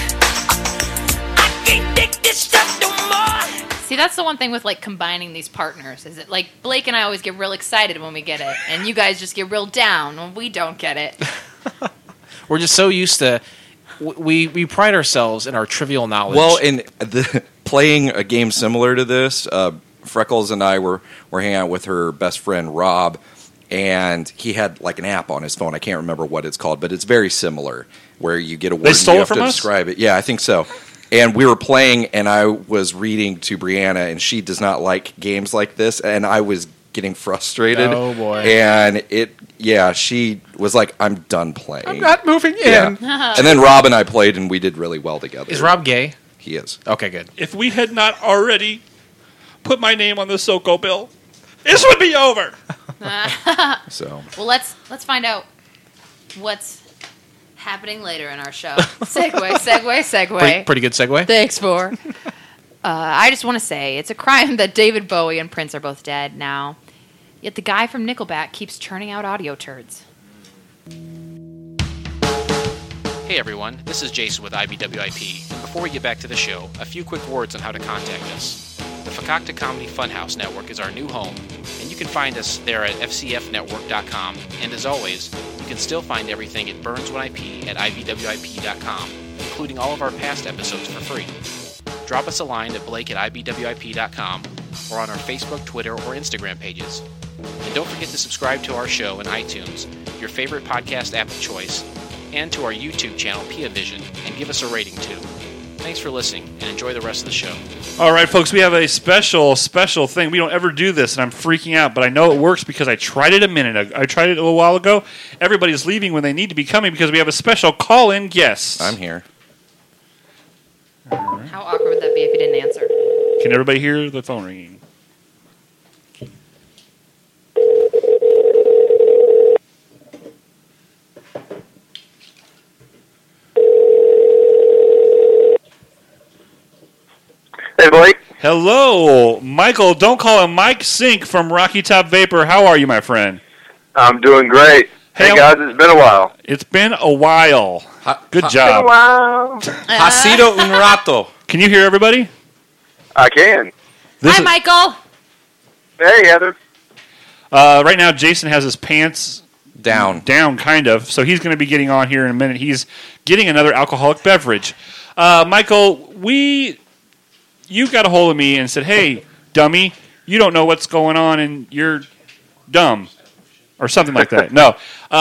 I can't take this stuff no more.
See, that's the one thing with like combining these partners is that like Blake and I always get real excited when we get it, and you guys just get real down when we don't get it.
We're just so used to. We pride ourselves in our trivial knowledge.
Well, in playing a game similar to this, Freckles and I were hanging out with her best friend Rob, and he had like an app on his phone. I can't remember what it's called, but it's very similar, where you get a word and
stole
you
it
have
from
to
us?
describe it. Yeah, I think so. And we were playing, and I was reading to Brianna, and she does not like games like this, and I was getting frustrated.
Oh, boy.
And she was like, "I'm done playing."
I'm not moving in.
Yeah. And then Rob and I played, and we did really well together.
Is Rob gay?
He is.
Okay, good.
If we had not already put my name on the Soko bill, This would be over.
So
Well, let's find out what's happening later in our show. Segue.
Pretty good segue.
Thanks for. I just want to say it's a crime that David Bowie and Prince are both dead now. Yet the guy from Nickelback keeps churning out audio turds.
Hey everyone, this is Jason with IBWIP, and before we get back to the show, a few quick words on how to contact us. The Fakakta Comedy Funhouse Network is our new home, and you can find us there at fcfnetwork.com, and as always, you can still find everything at Burns When I Pee at ibwip.com, including all of our past episodes for free. Drop us a line at blake@ibwip.com, or on our Facebook, Twitter, or Instagram pages. And don't forget to subscribe to our show in iTunes, your favorite podcast app of choice, and to our YouTube channel, Pia Vision, and give us a rating too. Thanks for listening, and enjoy the rest of the show.
All right, folks, we have a special thing. We don't ever do this, and I'm freaking out, but I know it works because I tried it I tried it a little while ago. Everybody's leaving when they need to be coming because we have a special call-in guest.
I'm here.
How awkward would that be if you didn't answer?
Can everybody hear the phone ringing?
Hey, Blake.
Hello, Michael. Don't call him Mike Sink from Rocky Top Vapor. How are you, my friend?
I'm doing great. Hey, guys, it's been a while.
It's been a while. Good
Been a
job.
while.
Ha sido un rato.
Can you hear everybody?
I can.
Hi, Michael.
Hey, Heather.
Right now, Jason has his pants
Down.
kind of. So he's going to be getting on here in a minute. He's getting another alcoholic beverage. Michael, you got a hold of me and said, "Hey, dummy, you don't know what's going on, and you're dumb," or something like that. No.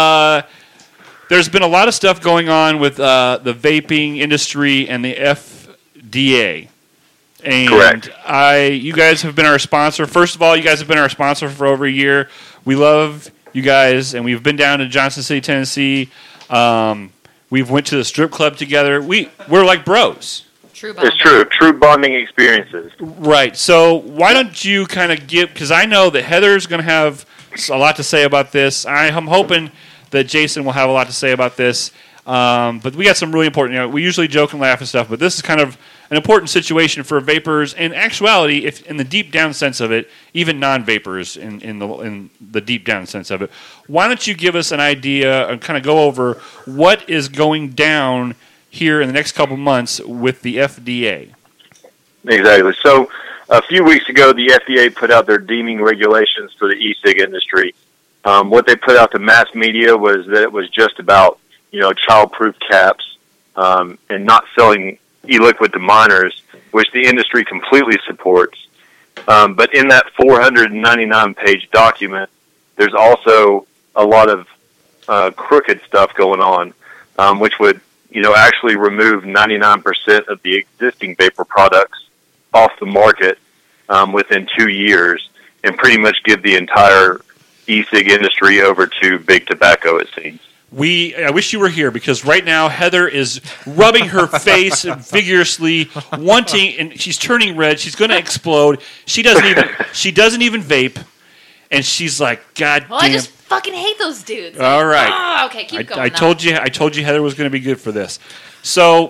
There's been a lot of stuff going on with the vaping industry and the FDA. And
Correct.
You guys have been our sponsor. First of all, you guys have been our sponsor for over a year. We love you guys, and we've been down to Johnson City, Tennessee. We've went to the strip club together. We're like bros.
True bonding.
It's true. True bonding experiences.
Right. So why don't you kind of give, because I know that Heather's going to have a lot to say about this. I'm hoping that Jason will have a lot to say about this. But we got some really important, we usually joke and laugh and stuff, but this is kind of an important situation for vapors. In actuality, if in the deep down sense of it, even non-vapors in the deep down sense of it, why don't you give us an idea and kind of go over what is going down here in the next couple months with the FDA?
Exactly. So a few weeks ago, the FDA put out their deeming regulations for the e-cig industry. What they put out to mass media was that it was just about, child-proof caps and not selling e-liquid to minors, which the industry completely supports. But in that 499-page document, there's also a lot of crooked stuff going on, which would actually remove 99% of the existing vapor products off the market within 2 years and pretty much give the entire e-cig industry over to big tobacco, it seems.
I wish you were here because right now Heather is rubbing her face vigorously, wanting, and she's turning red. She's going to explode. She doesn't even vape, and she's like, "God
Well,
damn!"
I just fucking hate those dudes.
All right.
Oh, okay, keep going.
I told you Heather was going to be good for this. So,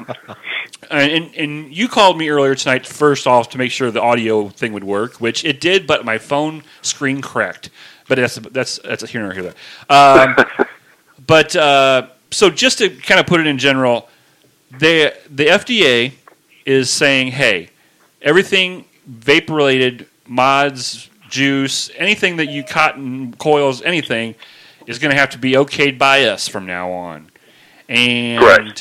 and you called me earlier tonight first off to make sure the audio thing would work, which it did, but my phone screen cracked. But that's a here nor here there. But so just to kind of put it in general, the FDA is saying, hey, everything vape related, mods, juice, anything that you cotton coils, anything is going to have to be okayed by us from now on. And
Correct.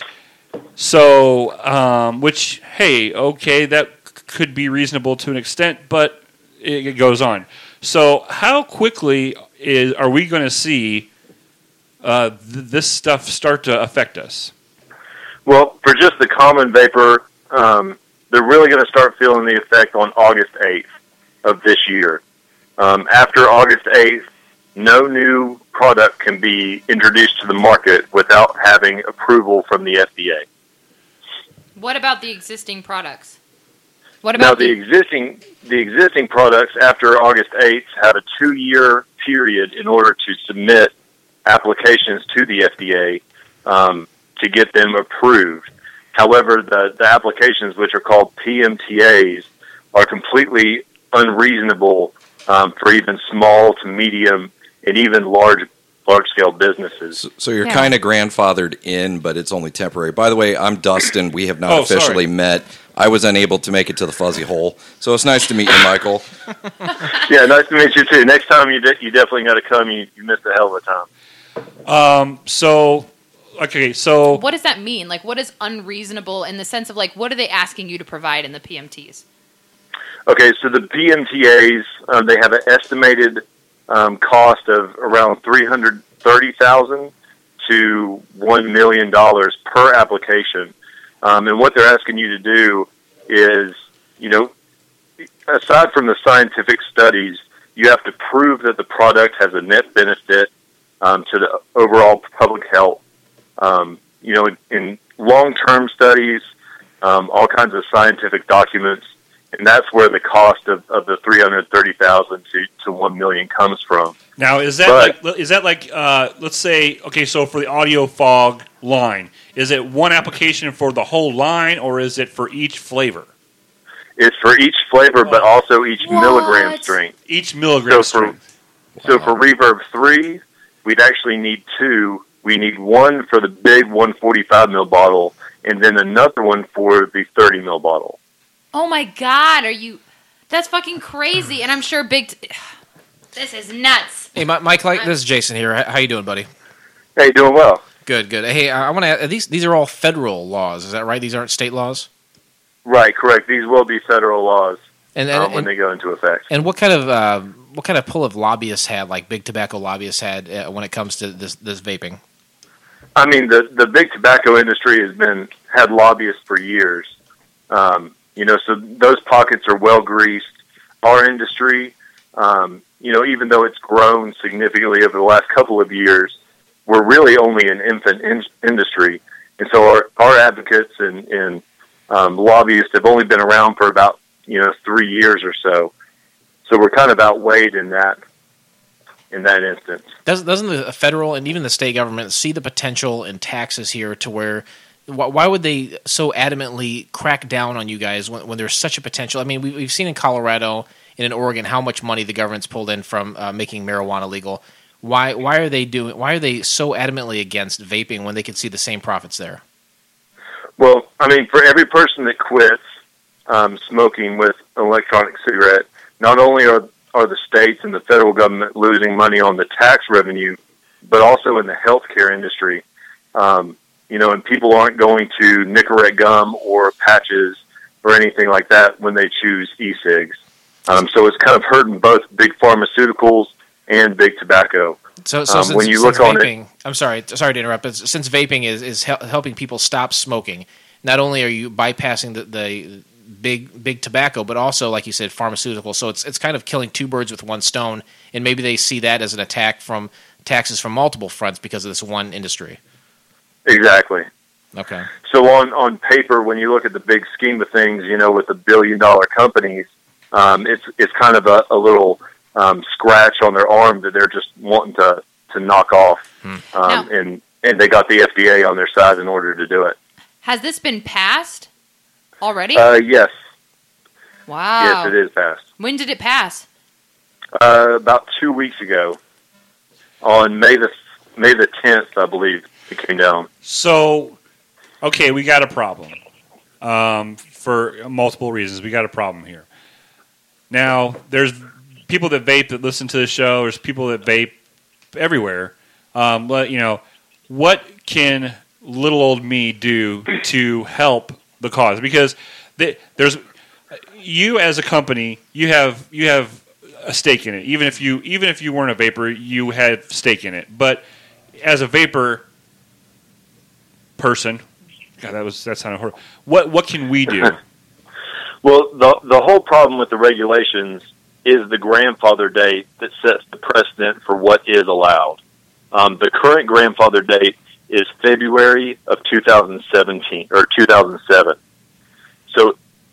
So, which, hey, okay, that could be reasonable to an extent, but it goes on. So how quickly are we going to see this stuff start to affect us?
Well, for just the common vapor, they're really going to start feeling the effect on August 8th of this year. After August 8th, no new product can be introduced to the market without having approval from the FDA.
What about the existing products? What
Now
about
the existing products after August 8th have a 2-year period in order to submit applications to the FDA to get them approved. However, the applications, which are called PMTAs, are completely unreasonable for even small to medium and even large-scale businesses.
So you're kind of grandfathered in, but it's only temporary. By the way, I'm Dustin. We have not officially met. I was unable to make it to the Fuzzy Hole, so it's nice to meet you, Michael.
Yeah, nice to meet you too. Next time you definitely got to come. You missed a hell of a time.
So
what does that mean? Like, what is unreasonable in the sense of, like, what are they asking you to provide in the PMTs?
Okay, so the PMTAs, they have an estimated cost of around $330,000 to $1 million per application. And what they're asking you to do is, aside from the scientific studies, you have to prove that the product has a net benefit to the overall public health. In long-term studies, all kinds of scientific documents, and that's where the cost of the $330,000 to $1 million comes from.
Now, is that like let's say, okay, so for the audio fog line, is it one application for the whole line, or is it for each flavor?
It's for each flavor, but also each milligram strength.
Each milligram strength.
So for Reverb 3, we'd actually need 2. We need one for the big 145 ml bottle, and then another one for the 30 ml bottle.
Oh my God, that's fucking crazy. And I'm sure this is nuts.
Hey, Mike, this is Jason here. How you doing, buddy?
Hey, doing well.
Good. Hey, I want to ask, these are all federal laws, is that right? These aren't state laws?
Right, correct. These will be federal laws when they go into effect.
And what kind of pull have lobbyists had, like big tobacco lobbyists had, when it comes to this vaping?
I mean, the big tobacco industry has had lobbyists for years. So those pockets are well greased. Our industry, even though it's grown significantly over the last couple of years, we're really only an infant industry. And so our advocates and lobbyists have only been around for about 3 years or so. So we're kind of outweighed in that instance.
Doesn't the federal and even the state government see the potential in taxes here to where why would they so adamantly crack down on you guys when there's such a potential? I mean, we've seen in Colorado and in Oregon how much money the government's pulled in from making marijuana legal. Why are they so adamantly against vaping when they can see the same profits there?
Well, I mean, for every person that quits smoking with an electronic cigarette, not only are the states and the federal government losing money on the tax revenue, but also in the healthcare industry. And people aren't going to Nicorette gum or patches or anything like that when they choose e-cigs. So it's kind of hurting both big pharmaceuticals and big tobacco.
So when you look on vaping, I'm sorry to interrupt, but since vaping is helping people stop smoking, not only are you bypassing the big tobacco, but also, like you said, pharmaceuticals. So it's kind of killing two birds with one stone, and maybe they see that as an attack from taxes from multiple fronts because of this one industry.
Exactly.
Okay.
So on paper, when you look at the big scheme of things, with the billion-dollar companies, it's kind of a little scratch on their arm that they're just wanting to knock off, and they got the FDA on their side in order to do it.
Has this been passed already?
Yes.
Wow.
Yes, it is passed.
When did it pass?
About 2 weeks ago, on May the 10th, I believe it came down.
So, okay, we got a problem. For multiple reasons, we got a problem here. Now, there's people that vape that listen to the show. There's people that vape everywhere. What can little old me do to help the cause? Because there's you as a company, you have a stake in it. Even if you weren't a vapor, you had stake in it. But as a vapor person, God, that sounded horrible. What can we do?
Well, the whole problem with the regulations is the grandfather date that sets the precedent for what is allowed. The current grandfather date is February of 2017 or 2007. So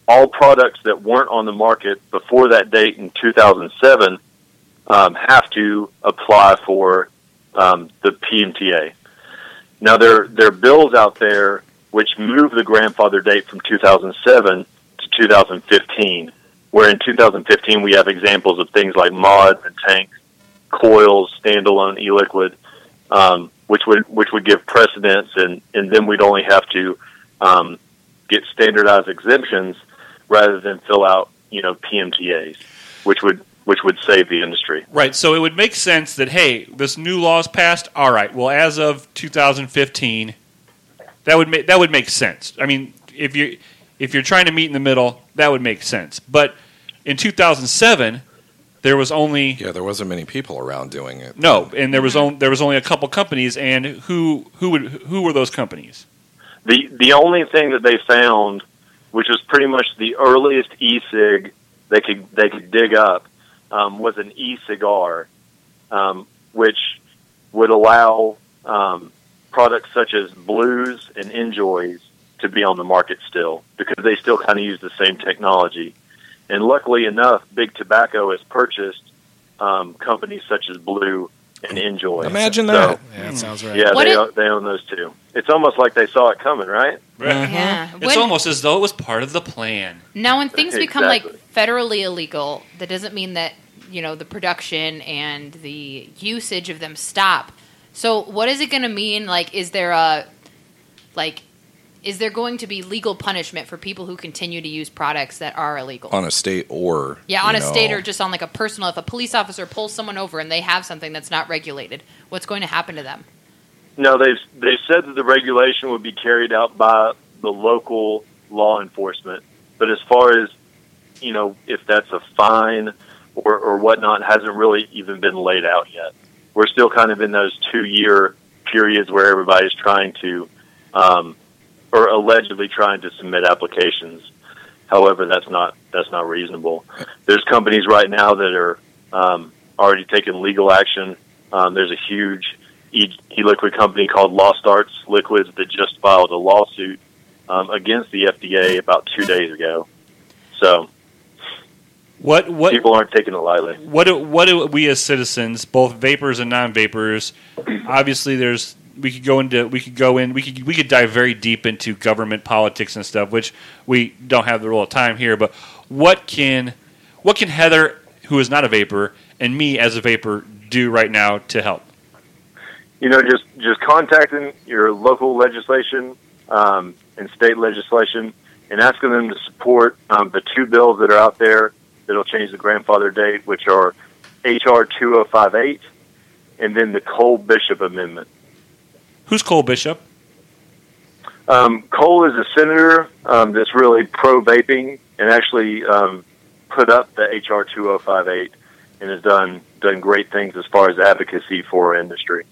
all products that weren't on the market before that date in 2007 have to apply for the PMTA. Now, there are bills out there which move the grandfather date from 2007 to 2015, where in 2015 we have examples of things like mods and tanks, coils, standalone e-liquid, which would give precedence, and then we'd only have to get standardized exemptions rather than fill out PMTAs, which would save the industry.
Right. So it would make sense that, hey, this new law is passed. All right. Well, as of 2015, that would make sense. I mean, if you're trying to meet in the middle, that would make sense. But in 2007, there was only
there wasn't many people around doing it.
No, and there was only a couple companies, and who were those companies?
The only thing that they found, which was pretty much the earliest e-cig they could dig up, was an e-cigar, which would allow products such as Blues and Enjoys to be on the market still, because they still kind of use the same technology. And luckily enough, Big Tobacco has purchased companies such as Blue and Enjoy.
Imagine that.
So,
Yeah, that sounds right.
yeah, they own those two. It's almost like they saw it coming, right?
Right.
Yeah.
It's almost as though it was part of the plan.
Now, when things become like
Exactly.
federally illegal, that doesn't mean that the production and the usage of them stop. So, what is it going to mean? Like, is there going to be legal punishment for people who continue to use products that are illegal?
On a state or
on a state or just on like a personal. If a police officer pulls someone over and they have something that's not regulated, what's going to happen to them?
No, they've said that the regulation would be carried out by the local law enforcement. But as far as, if that's a fine or whatnot, hasn't really even been laid out yet. We're still kind of in those 2-year periods where everybody's trying to, or allegedly trying to submit applications. However, that's not reasonable. There's companies right now that are already taking legal action. There's a huge e-liquid company called Lost Arts Liquids that just filed a lawsuit against the FDA about 2 days ago. So
What
people aren't taking it lightly.
What do we as citizens, both vapors and non-vapors? Obviously, we could dive very deep into government politics and stuff, which we don't have the real time here. But what can Heather, who is not a vapor, and me as a vapor do right now to help?
Just contacting your local legislation and state legislation and asking them to support the two bills that are out there that'll change the grandfather date, which are H.R. 2058 and then the Cole Bishop Amendment.
Who's Cole Bishop?
Cole is a senator that's really pro-vaping and actually put up the H.R. 2058 and has done great things as far as advocacy for our industry.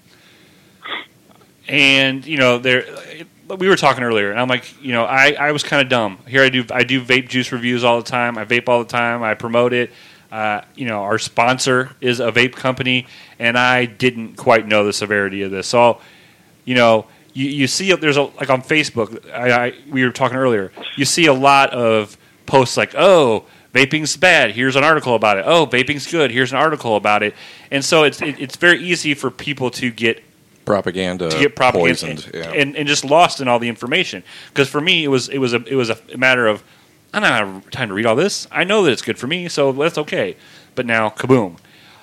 And we were talking earlier, and I'm like, I was kind of dumb. Here I do vape juice reviews all the time. I vape all the time. I promote it. Our sponsor is a vape company, and I didn't quite know the severity of this. So, you see, there's like on Facebook. We were talking earlier. You see a lot of posts like, "Oh, vaping's bad. Here's an article about it. Oh, vaping's good. Here's an article about it." And so it's very easy for people to get
propaganda poisoned,
and just lost in all the information. Because for me, it was a matter of, I don't have time to read all this. I know that it's good for me, so that's okay. But now, kaboom.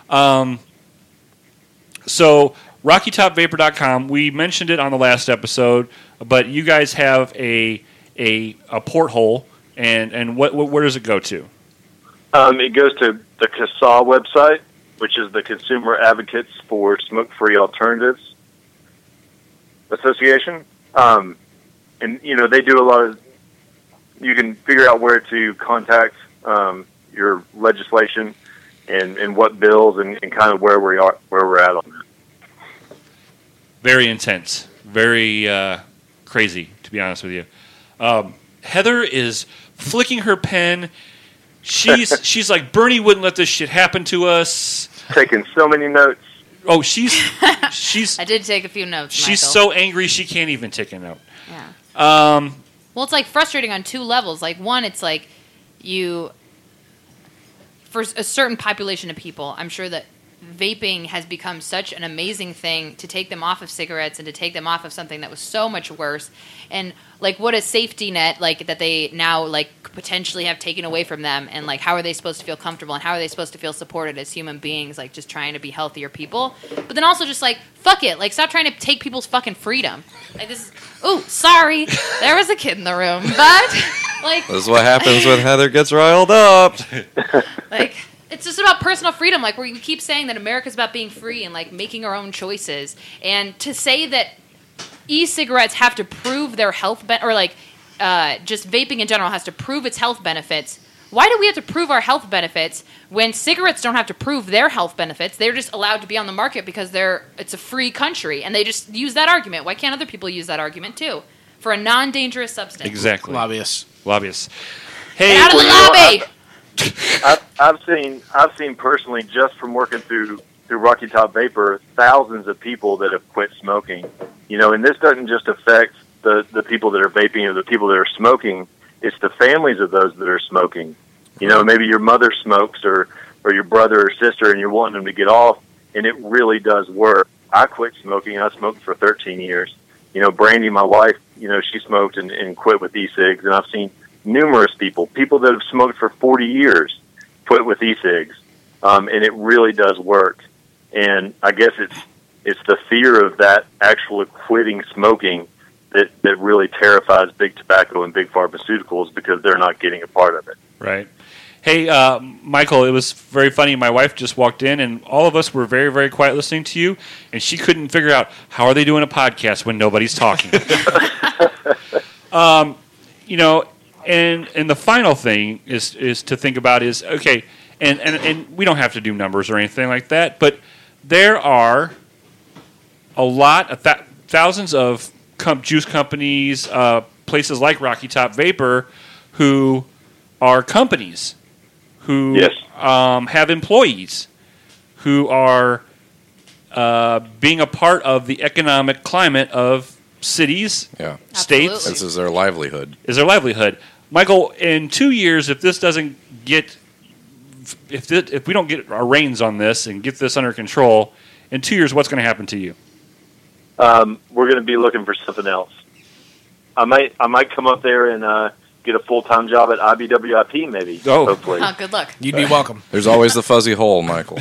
So RockyTopVapor.com. We mentioned it on the last episode, but you guys have a porthole, and where does it go to?
It goes to the CASA website, which is the Consumer Advocates for Smoke-Free Alternatives Association. And they do a lot of. You can figure out where to contact your legislation and what bills and kind of where we're at on that.
Very intense, very crazy, to be honest with you. Heather is flicking her pen. She's like, Bernie wouldn't let this shit happen to us.
Taking so many notes.
Oh, she's.
I did take a few notes.
She's
Michael.
so angry she can't even take a note.
Yeah. Well, it's like frustrating on two levels. Like one, it's like for a certain population of people, I'm sure that vaping has become such an amazing thing to take them off of cigarettes and to take them off of something that was so much worse. And like, what a safety net, like, that they now like potentially have taken away from them. And like, how are they supposed to feel comfortable and how are they supposed to feel supported as human beings, like just trying to be healthier people? But then also just like, fuck it, like stop trying to take people's fucking freedom. Like this is, ooh, sorry, there was a kid in the room, but like,
This is what happens when Heather gets riled up.
like, it's just about personal freedom. Like, where you keep saying that America's about being free and like making our own choices, and to say that e-cigarettes have to prove their health or like just vaping in general has to prove its health benefits. Why do we have to prove our health benefits when cigarettes don't have to prove their health benefits? They're just allowed to be on the market because it's a free country, and they just use that argument. Why can't other people use that argument too for a non-dangerous substance?
Exactly.
Lobbyists.
Hey,
Get out of the lobby.
I've seen personally, just from working through Rocky Top Vapor, thousands of people that have quit smoking. You know, and this doesn't just affect the people that are vaping or the people that are smoking. It's the families of those that are smoking. You know, maybe your mother smokes or your brother or sister, and you're wanting them to get off, and it really does work. I quit smoking. I smoked for 13 years. You know, Brandy, my wife, you know, she smoked and quit with e-cigs, and I've seen numerous people that have smoked for 40 years, quit with e-cigs, and it really does work. And I guess it's the fear of that actual quitting smoking that really terrifies big tobacco and big pharmaceuticals, because they're not getting a part of it.
Right. Hey, Michael, it was very funny. My wife just walked in, and all of us were very, very quiet listening to you, and she couldn't figure out, how are they doing a podcast when nobody's talking? You know, and the final thing is to think about is, okay, and we don't have to do numbers or anything like that, but there are a lot of thousands of juice companies, places like Rocky Top Vapor, who are companies who
Yes.
have employees who are being a part of the economic climate of cities,
Yeah.
states.
Absolutely.
This is their livelihood.
Is their livelihood. Michael, in 2 years, if this doesn't get, if we don't get our reins on this and get this under control, in 2 years, what's going to happen to you?
We're going to be looking for something else. I might come up there and get a full-time job at IBWIP, maybe.
Oh.
Hopefully.
Oh, good luck.
You'd be welcome.
There's always the fuzzy hole, Michael.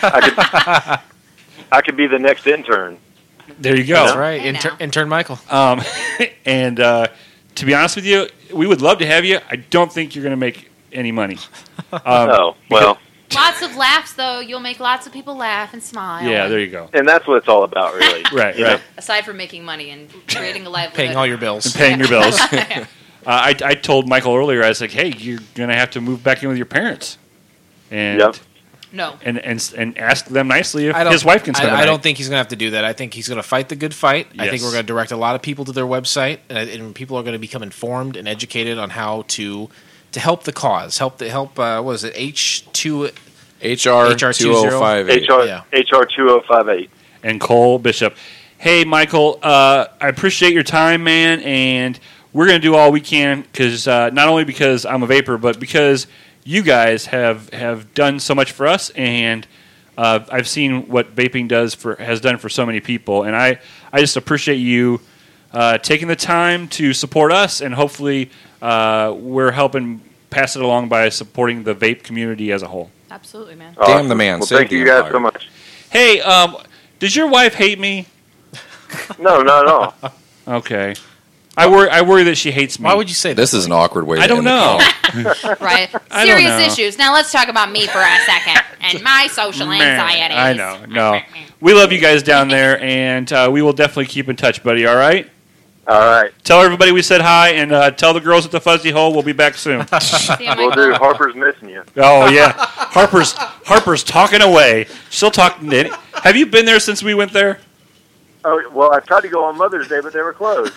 I could be the next intern.
There you go.
That's right.
Hey, now.
Intern Michael.
And to be honest with you, we would love to have you. I don't think you're going to make any money.
Oh, well.
Lots of laughs, though. You'll make lots of people laugh and smile.
Yeah, there you go.
And that's what it's all about, really.
Right,
You know?
right.
Aside from making money and creating a livelihood.
Paying all your bills.
Paying your bills. I told Michael earlier, I was like, hey, you're going to have to move back in with your parents. And
Yep.
No.
and ask them nicely if his wife can spend the
I
night.
don't think he's going to have to do that. I think he's going to fight the good fight. I think
Yes.
we're going to direct a lot of people to their website, and people are going to become informed and educated on how to help the cause. What is it, H2...
HR 2058.
Yeah.
HR 2058.
And Cole Bishop. Hey, Michael, I appreciate your time, man, and we're going to do all we can, because not only because I'm a vapor, but because you guys have done so much for us, and I've seen what vaping has done for so many people, and I just appreciate you taking the time to support us, and hopefully we're helping pass it along by supporting the vape community as a whole.
Absolutely, man.
Damn the man.
Well,
Save
thank
the
you guys
empire.
so much.
Hey, does your wife hate me?
No, not at all.
Okay. I worry that she hates me.
Why would you say that?
This is an awkward way to
I don't
end the
know.
call.
Right.
I don't
Serious
know.
issues. Now let's talk about me for a second and my social anxieties.
I know. No. We love you guys down there, and we will definitely keep in touch, buddy, all right?
All right.
Tell everybody we said hi, and tell the girls at the Fuzzy Hole we'll be back soon.
See you,
We'll
Michael.
do. Harper's missing you.
Oh, yeah. Harper's talking away. She'll talk. Have you been there since we went there?
Oh, well, I tried to go on Mother's Day, but they were closed.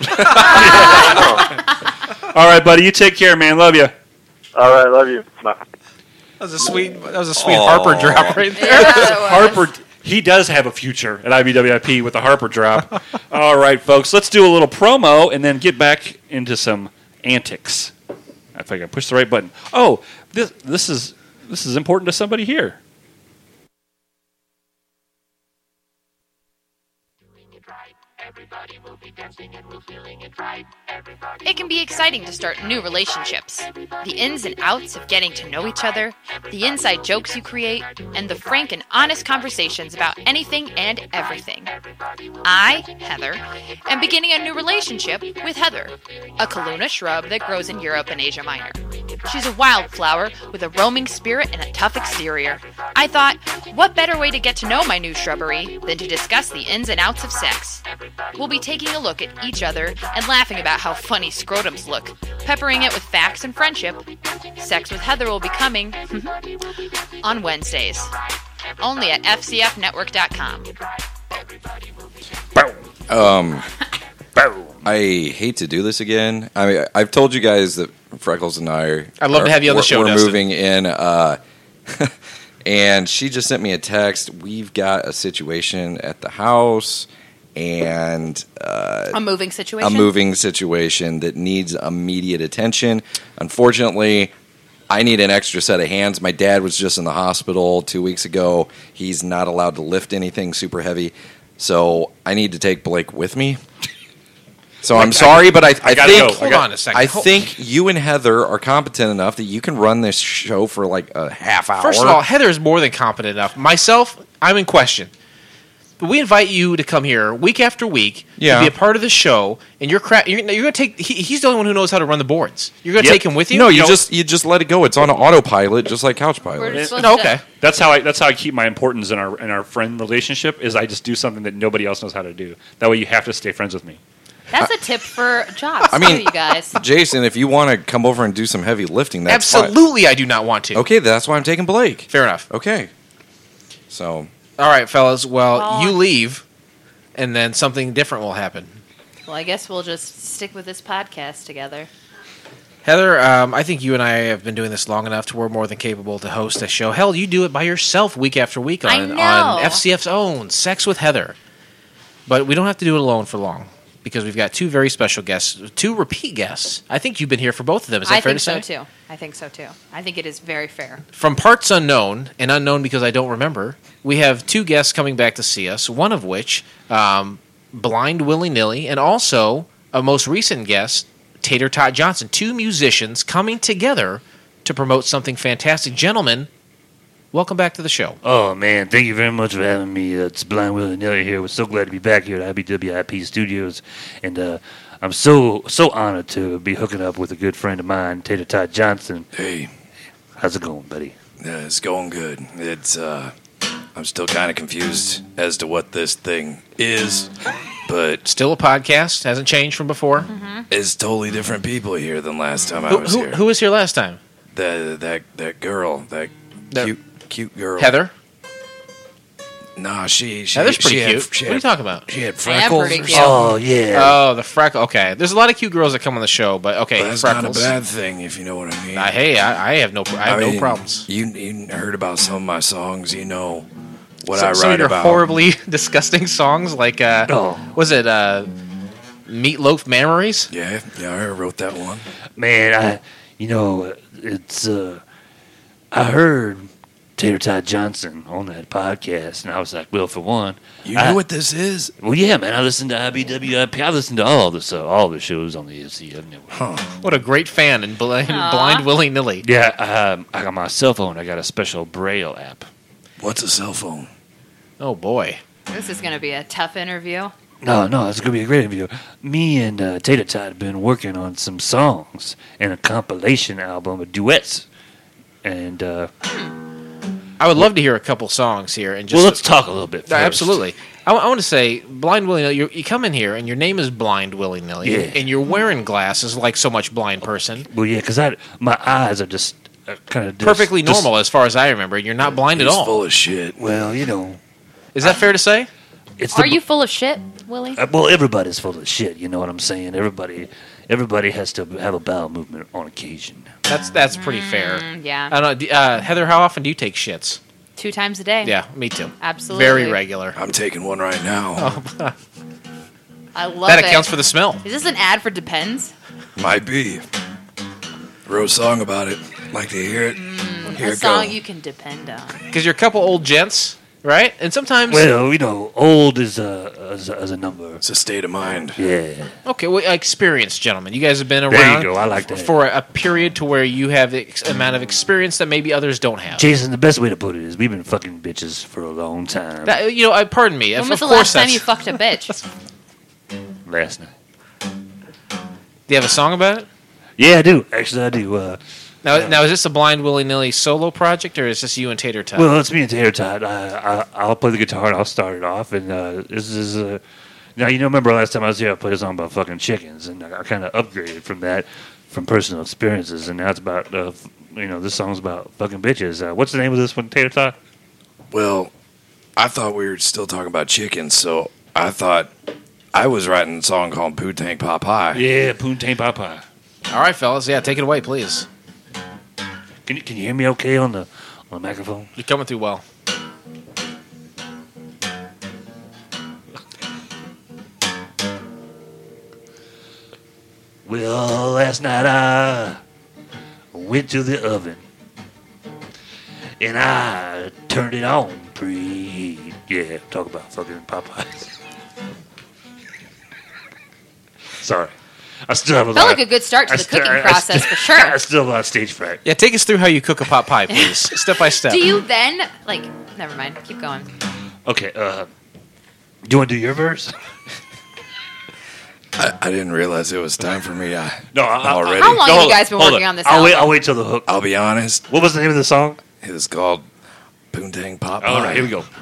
All right, buddy. You take care, man. Love you.
All right, love you. Bye.
That was a sweet Harper drop right there.
Yeah, that was.
Harper, he does have a future at IBWIP with the Harper drop. All right, folks. Let's do a little promo and then get back into some antics. if I can push the right button. Oh, this is important to somebody here.
It can be exciting to start new relationships. The ins and outs of getting to know each other, the inside jokes you create, and the frank and honest conversations about anything and everything. I, Heather, am beginning a new relationship with Heather, a Kaluna shrub that grows in Europe and Asia Minor. She's a wildflower with a roaming spirit and a tough exterior. I thought, what better way to get to know my new shrubbery than to discuss the ins and outs of sex? We'll be taking a look at each other and laughing about how funny scrotums look, peppering it with facts and friendship. Sex with Heather will be coming on Wednesdays, only at FCFnetwork.com.
I hate to do this again. I mean, I've told you guys that Freckles and I
I'd love to have you on the show,
We're
Dustin.
moving in, and she just sent me a text. We've got a situation at the house, and
A moving situation?
a moving situation that needs immediate attention. Unfortunately, I need an extra set of hands. My dad was just in the hospital 2 weeks ago. He's not allowed to lift anything super heavy, so I need to take Blake with me. So I'm sorry, but I
gotta
think
go.
Hold on a second.
I think you and Heather are competent enough that you can run this show for like a half hour.
First of all, Heather is more than competent enough. Myself, I'm in question. But we invite you to come here week after week
Yeah.
to be a part of the show, and you're going to take. He's the only one who knows how to run the boards. You're going to
Yep.
take him with you.
no, you just let it go. It's on autopilot, just like Couch
We're
Pilot.
just supposed
No,
to-
okay.
That's how I keep my importance in our friend relationship. Is I just do something that nobody else knows how to do. That way, you have to stay friends with me.
That's a tip for jobs,
I mean-
too, you guys.
Jason, if you want to come over and do some heavy lifting, that's fine.
Absolutely, I do not want to.
Okay, that's why I'm taking Blake.
Fair enough.
Okay. So,
All right, fellas. Well,
Well,
you leave, and then something different will happen.
Well, I guess we'll just stick with this podcast together.
Heather, I think you and I have been doing this long enough to we're more than capable to host a show. Hell, you do it by yourself week after week
I
on
know.
FCF's own Sex with Heather. But we don't have to do it alone for long because we've got two very special guests, two repeat guests. I think you've been here for both of them. Is that
I
fair
think
to
so,
say?
too. I think so, too. I think it is very fair.
From parts unknown, and unknown because I don't remember, we have two guests coming back to see us, one of which, Blind Willy Nilly, and also a most recent guest, Tater Tot Johnson. Two musicians coming together to promote something fantastic. Gentlemen, welcome back to the show.
Oh, man, thank you very much for having me. It's Blind Willie Nelly here. We're so glad to be back here at IBWIP Studios. And I'm so honored to be hooking up with a good friend of mine, Tater Tot Johnson.
hey,
How's it going, buddy?
it's going good. It's I'm still kind of confused as to what this thing is, but
Still a podcast, hasn't changed from before.
it's totally different people here than last time I
Who,
was
who,
here.
who was here last time?
That girl, that
The-
cute girl,
Heather?
Nah, she
Heather's pretty
she had-
cute.
she
What are you
had-
talking about?
She had
I am
freckles.
pretty
or
cute.
something.
Oh, yeah.
Oh, the freckle. Okay. There's a lot of cute girls that come on the show, but okay,
But that's
freckles.
not a bad thing, if you know what I mean.
Hey, I have no
I mean,
problems.
You heard about some of my songs, you know what
So-
I
some
write
of your
about.
horribly disgusting songs, like was it Meatloaf Memories?
Yeah, I wrote that one.
Man, it's, I heard Tater Tot Johnson on that podcast, and I was like, well, for one.
You know what this is?
Well, yeah, man, I listen to IBWIP. I listen to all the shows on the FCF network.
What a great fan and blind Willy Nilly.
Yeah, I got my cell phone. I got a special Braille app.
What's a cell phone?
Oh boy.
This is going to be a tough interview.
No, it's going to be a great interview. Me and Tater Tot have been working on some songs and a compilation album of duets. And,
I would love to hear a couple songs here and just
well, let's talk a little bit first.
Absolutely. I want to say, Blind Willy Nilly, you come in here and your name is Blind Willy Nilly,
Yeah.
and you're wearing glasses like so much blind person.
Well, yeah, because my eyes are just kind of
Perfectly normal as far as I remember. You're not blind at
He's
all.
full of shit.
Well,
Is that fair to say?
it's
Are you full of shit, Willie?
well, everybody's full of shit. You know what I'm saying? Everybody has to have a bowel movement on occasion.
That's pretty fair.
Yeah.
I don't know. Heather, how often do you take shits?
2 times a day.
Yeah, me too.
Absolutely.
Very regular.
I'm taking one right now.
I love
That
it.
accounts for the smell.
Is this an ad for Depends?
Might be. Wrote a song about it. Like to hear it? Here
A
it
song
go.
you can depend on.
Because you're a couple old gents, right? And sometimes...
Well, you know, old is a number.
It's a state of mind.
Yeah.
Okay, well, experienced gentlemen. You guys have been around
There you go. I like that.
for a period to where you have amount of experience that maybe others don't have.
Jason, the best way to put it is we've been fucking bitches for a long time.
That, pardon me.
When
of
was the
course
last time
that's-
you fucked a bitch?
Last night.
Do you have a song about it?
Yeah, I do. Actually, I do.
Now, is this a blind willy-nilly solo project, or is this you and Tater Tot?
Well, it's me and Tater Tot. I'll play the guitar and I'll start it off. And this is now remember last time I was here, I played a song about fucking chickens, and I kind of upgraded from that, from personal experiences, and now it's about this song's about fucking bitches. What's the name of this one, Tater Tot?
Well, I thought we were still talking about chickens, so I thought I was writing a song called Poontang Pot Pie.
Yeah, Poontang Pot Pie.
All right, fellas. Yeah, take it away, please.
Can you hear me okay on the microphone?
You're coming through well.
Well, last night I went to the oven and I turned it on preheat. Yeah, talk about fucking Popeyes. Sorry. I still have a
Felt
lot.
like a good start to the cooking process for sure.
I still have a lot of stage fright.
Yeah, take us through how you cook a pot pie, please. Step by step.
Do you then never mind, keep going.
Okay, do you want to do your verse?
I didn't realize it was time for me already.
How long have you guys been working on this
I'll
album?
wait till the hook.
I'll be honest.
What was the name of the song?
It was called Poontang Pot Pie.
All right, here we go.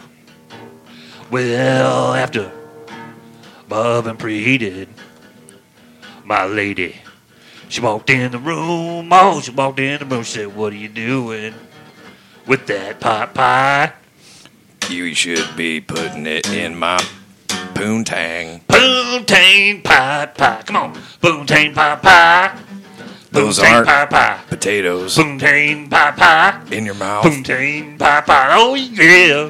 Well, after my oven preheated, my lady, she walked in the room. Oh, she walked in the room. She said, "What are you doing with that pot pie?"
You should be putting it in my poontang.
Poontang pot pie. Come on, poontang pot pie.
Those
Poontang
aren't
pot pie.
potatoes
Poontang pot pie.
in your mouth.
Poontang pot pie. Oh yeah.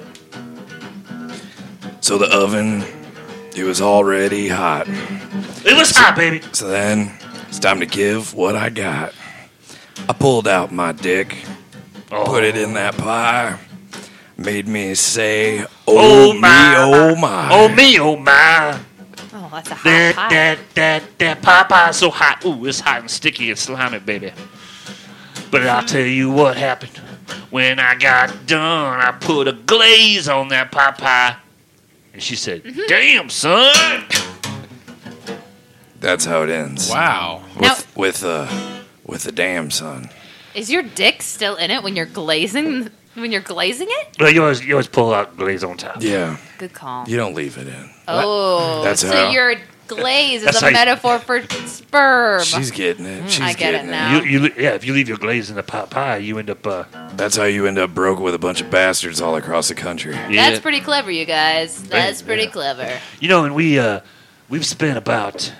So the oven, it was already hot.
It was hot, baby.
So then it's time to give what I got. I pulled out my dick, put it in that pie, made me say, "Oh,
my,
oh my."
Oh me, oh my.
Oh, that's a hot pie.
That pot pie's so hot. Ooh, it's hot and sticky and slimy, baby. But I'll tell you what happened. When I got done, I put a glaze on that pot pie. And she said, "Damn, son."
That's how it ends.
Wow.
With the damn son.
Is your dick still in it when you're glazing? When you're glazing it?
Well, you always pull out glaze on top.
Yeah.
Good call.
You don't leave it in.
Oh,
That's
so
how-
your glaze
That's
is
how
a
you-
metaphor for sperm.
She's getting it. She's
I get it
getting
now.
If you leave your glaze in the pot pie, you end up.
That's how you end up broke with a bunch of bastards all across the country.
That's pretty clever, you guys. That's pretty clever.
You know, and we've spent about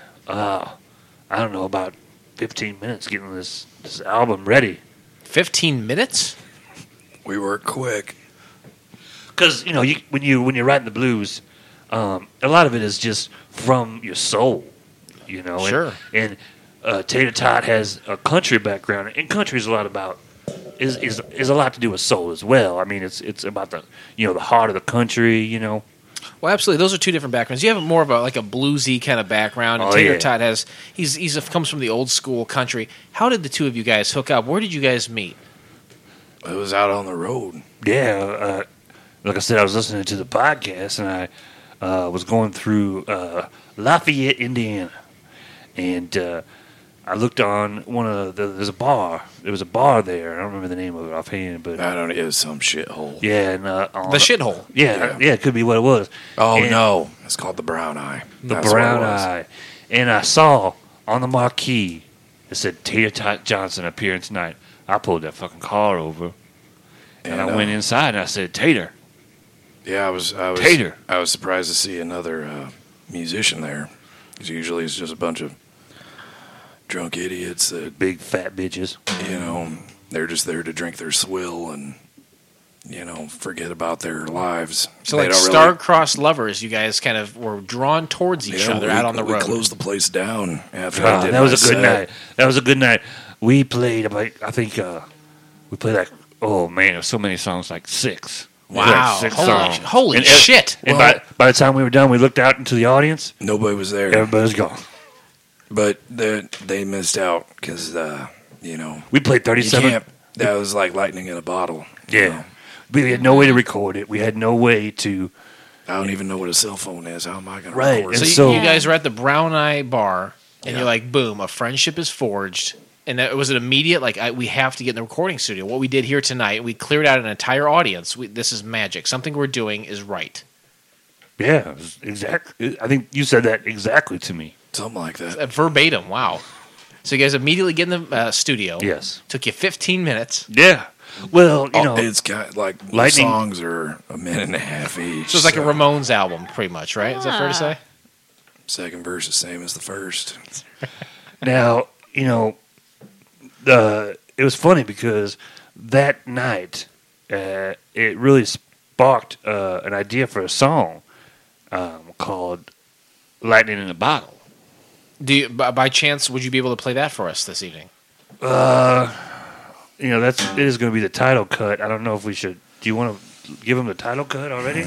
about 15 minutes getting this album ready.
15 minutes?
We work quick.
Because when you're writing the blues, a lot of it is just from your soul.
Sure.
And Tater Tot has a country background, and country is a lot about is a lot to do with soul as well. I mean, it's about the the heart of the country.
Well, absolutely. Those are two different backgrounds. You have more of a bluesy kind of background, and
Oh,
Tater
yeah.
Tot has he's comes from the old school country. How did the two of you guys hook up? Where did you guys meet?
It was out on the road.
Yeah, like I said, I was listening to the podcast, and I was going through Lafayette, Indiana, and I looked on one of there's a bar. There was a bar there. I don't remember the name of it offhand, but
I don't know. It was some shithole.
yeah, and
The shithole.
yeah, it could be what it was.
Oh,
And
no. It's called the Brown Eye.
the
That's what it
brown
was.
eye, and I saw on the marquee it said Tater Tot Johnson appearing tonight. I pulled that fucking car over, and I went inside and I said, "Tater."
Yeah, I was
Tater.
I was surprised to see another musician there. Because usually it's just a bunch of drunk idiots that,
Big fat bitches.
they're just there to drink their swill and, forget about their lives.
So,
They
like
don't
star-crossed lovers, you guys kind of were drawn towards each other out on the
we
road.
closed the place down after
Ah,
I did
that was
my
a good
set.
night. That was a good night. we played about, I think we played like, oh man, there's so many songs, like 6.
Wow.
Like 6
Holy-
songs.
holy
And
shit.
And
Well-
by the time we were done, we looked out into the audience.
Nobody was there.
Everybody was gone.
But they missed out because, you know.
We played 37.
You can't- That was like lightning in a bottle. you
Yeah.
know.
We had no way to record it. We had no way to.
I don't even know what a cell phone is. How am I going to
Right,
record
and
it?
So, you guys were at the Brown Eye Bar, and
Yeah.
you're like, boom, a friendship is forged. And that was an immediate, like, we have to get in the recording studio. What we did here tonight, we cleared out an entire audience. This is magic. Something we're doing is right.
Yeah, exactly. I think you said that exactly to me.
Something like that.
Verbatim, wow. So you guys immediately get in the studio.
Yes.
Took you 15 minutes.
Yeah. Well, you know,
it's kind of like the
Lightning-
songs are a minute and a half each.
So it's like a Ramones album, pretty much, right? Is that fair to say?
Second verse the same as the first.
now, you know, it was funny because that night it really sparked an idea for a song called "Lightning in a Bottle."
Do you, by chance, would you be able to play that for us this evening?
You know, it is going to be the title cut. I don't know if we should. Do you want to give them the title cut already?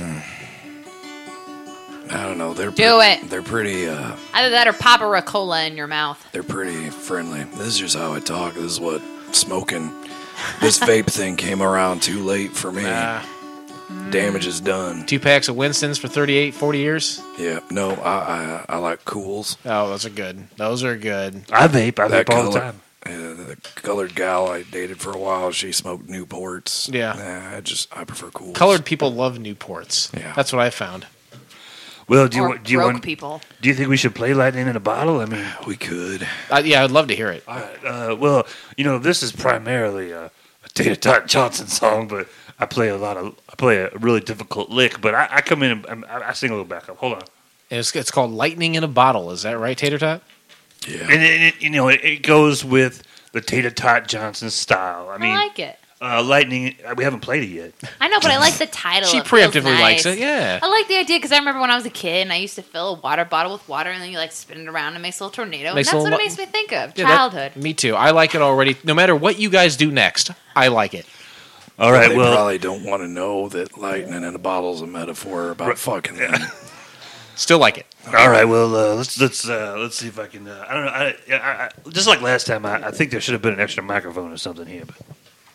I don't know. They're
Do it.
They're pretty.
Either that or pop a Ricola in your mouth.
They're pretty friendly. This is just how I talk. This is what smoking. This vape thing came around too late for me. Damage is done.
2 packs of Winston's for 38, 40 years?
Yeah. No, I like Cools.
Oh, those are good. Those are good.
I vape all the
color-
time.
The colored gal I dated for a while, she smoked Newports.
Yeah.
I prefer Cools.
Colored people love Newports.
Yeah.
That's what I found.
Well,
Or broke people.
Do you think we should play "Lightning in a Bottle"? I mean,
we could.
Yeah, I'd love to hear it.
All right. Well, you know, this is primarily a Tater Tot Johnson song, but I play a really difficult lick. But I come in and I sing a little backup. Hold on.
It's called Lightning in a Bottle. Is that right, Tater Tot?
Yeah.
And it goes with the Tater Tot Johnson style. I mean,
I like it.
Lightning. We haven't played it yet.
I know, but I like the title.
She
It feels
preemptively
nice.
likes it, yeah.
I like the idea because I remember when I was a kid and I used to fill a water bottle with water and then you like spin it around and it makes a little tornado.
Makes
and
a
that's what
little
it makes me think of.
Yeah,
Childhood.
me too. I like it already. No matter what you guys do next, I like it.
All right.
They
Well,
probably don't want to know that lightning in a bottle is a metaphor about fucking them.
Still like it.
all right. Well, let's see if I can. I don't know. I just like last time. I think there should have been an extra microphone or something here. But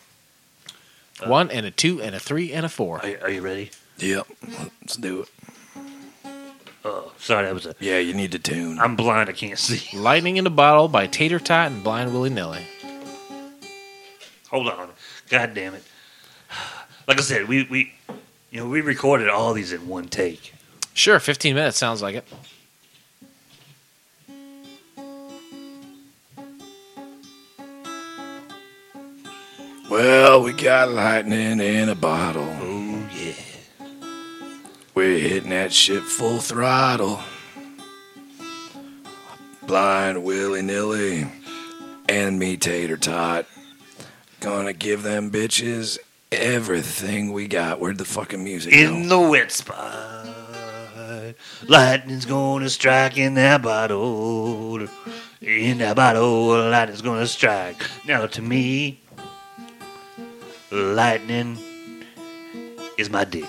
1 and a 2 and a 3 and a 4.
are you ready?
Yep. Let's do it.
Oh, sorry, that was a.
Yeah, you need to tune.
I'm blind. I can't see.
Lightning in a Bottle by Tater Tot and Blind Willy Nilly.
Hold on. God damn it. Like I said, we recorded all these in one take.
Sure, 15 minutes sounds like it.
Well, we got lightning in a bottle.
Oh yeah.
We're hitting that shit full throttle. Blind Willy Nilly and me Tater Tot. Gonna give them bitches everything we got. Where'd the fucking music
In
go?
the wet spot, lightning's gonna strike in that bottle. In that bottle, lightning's gonna strike. Now to me, lightning is my dick.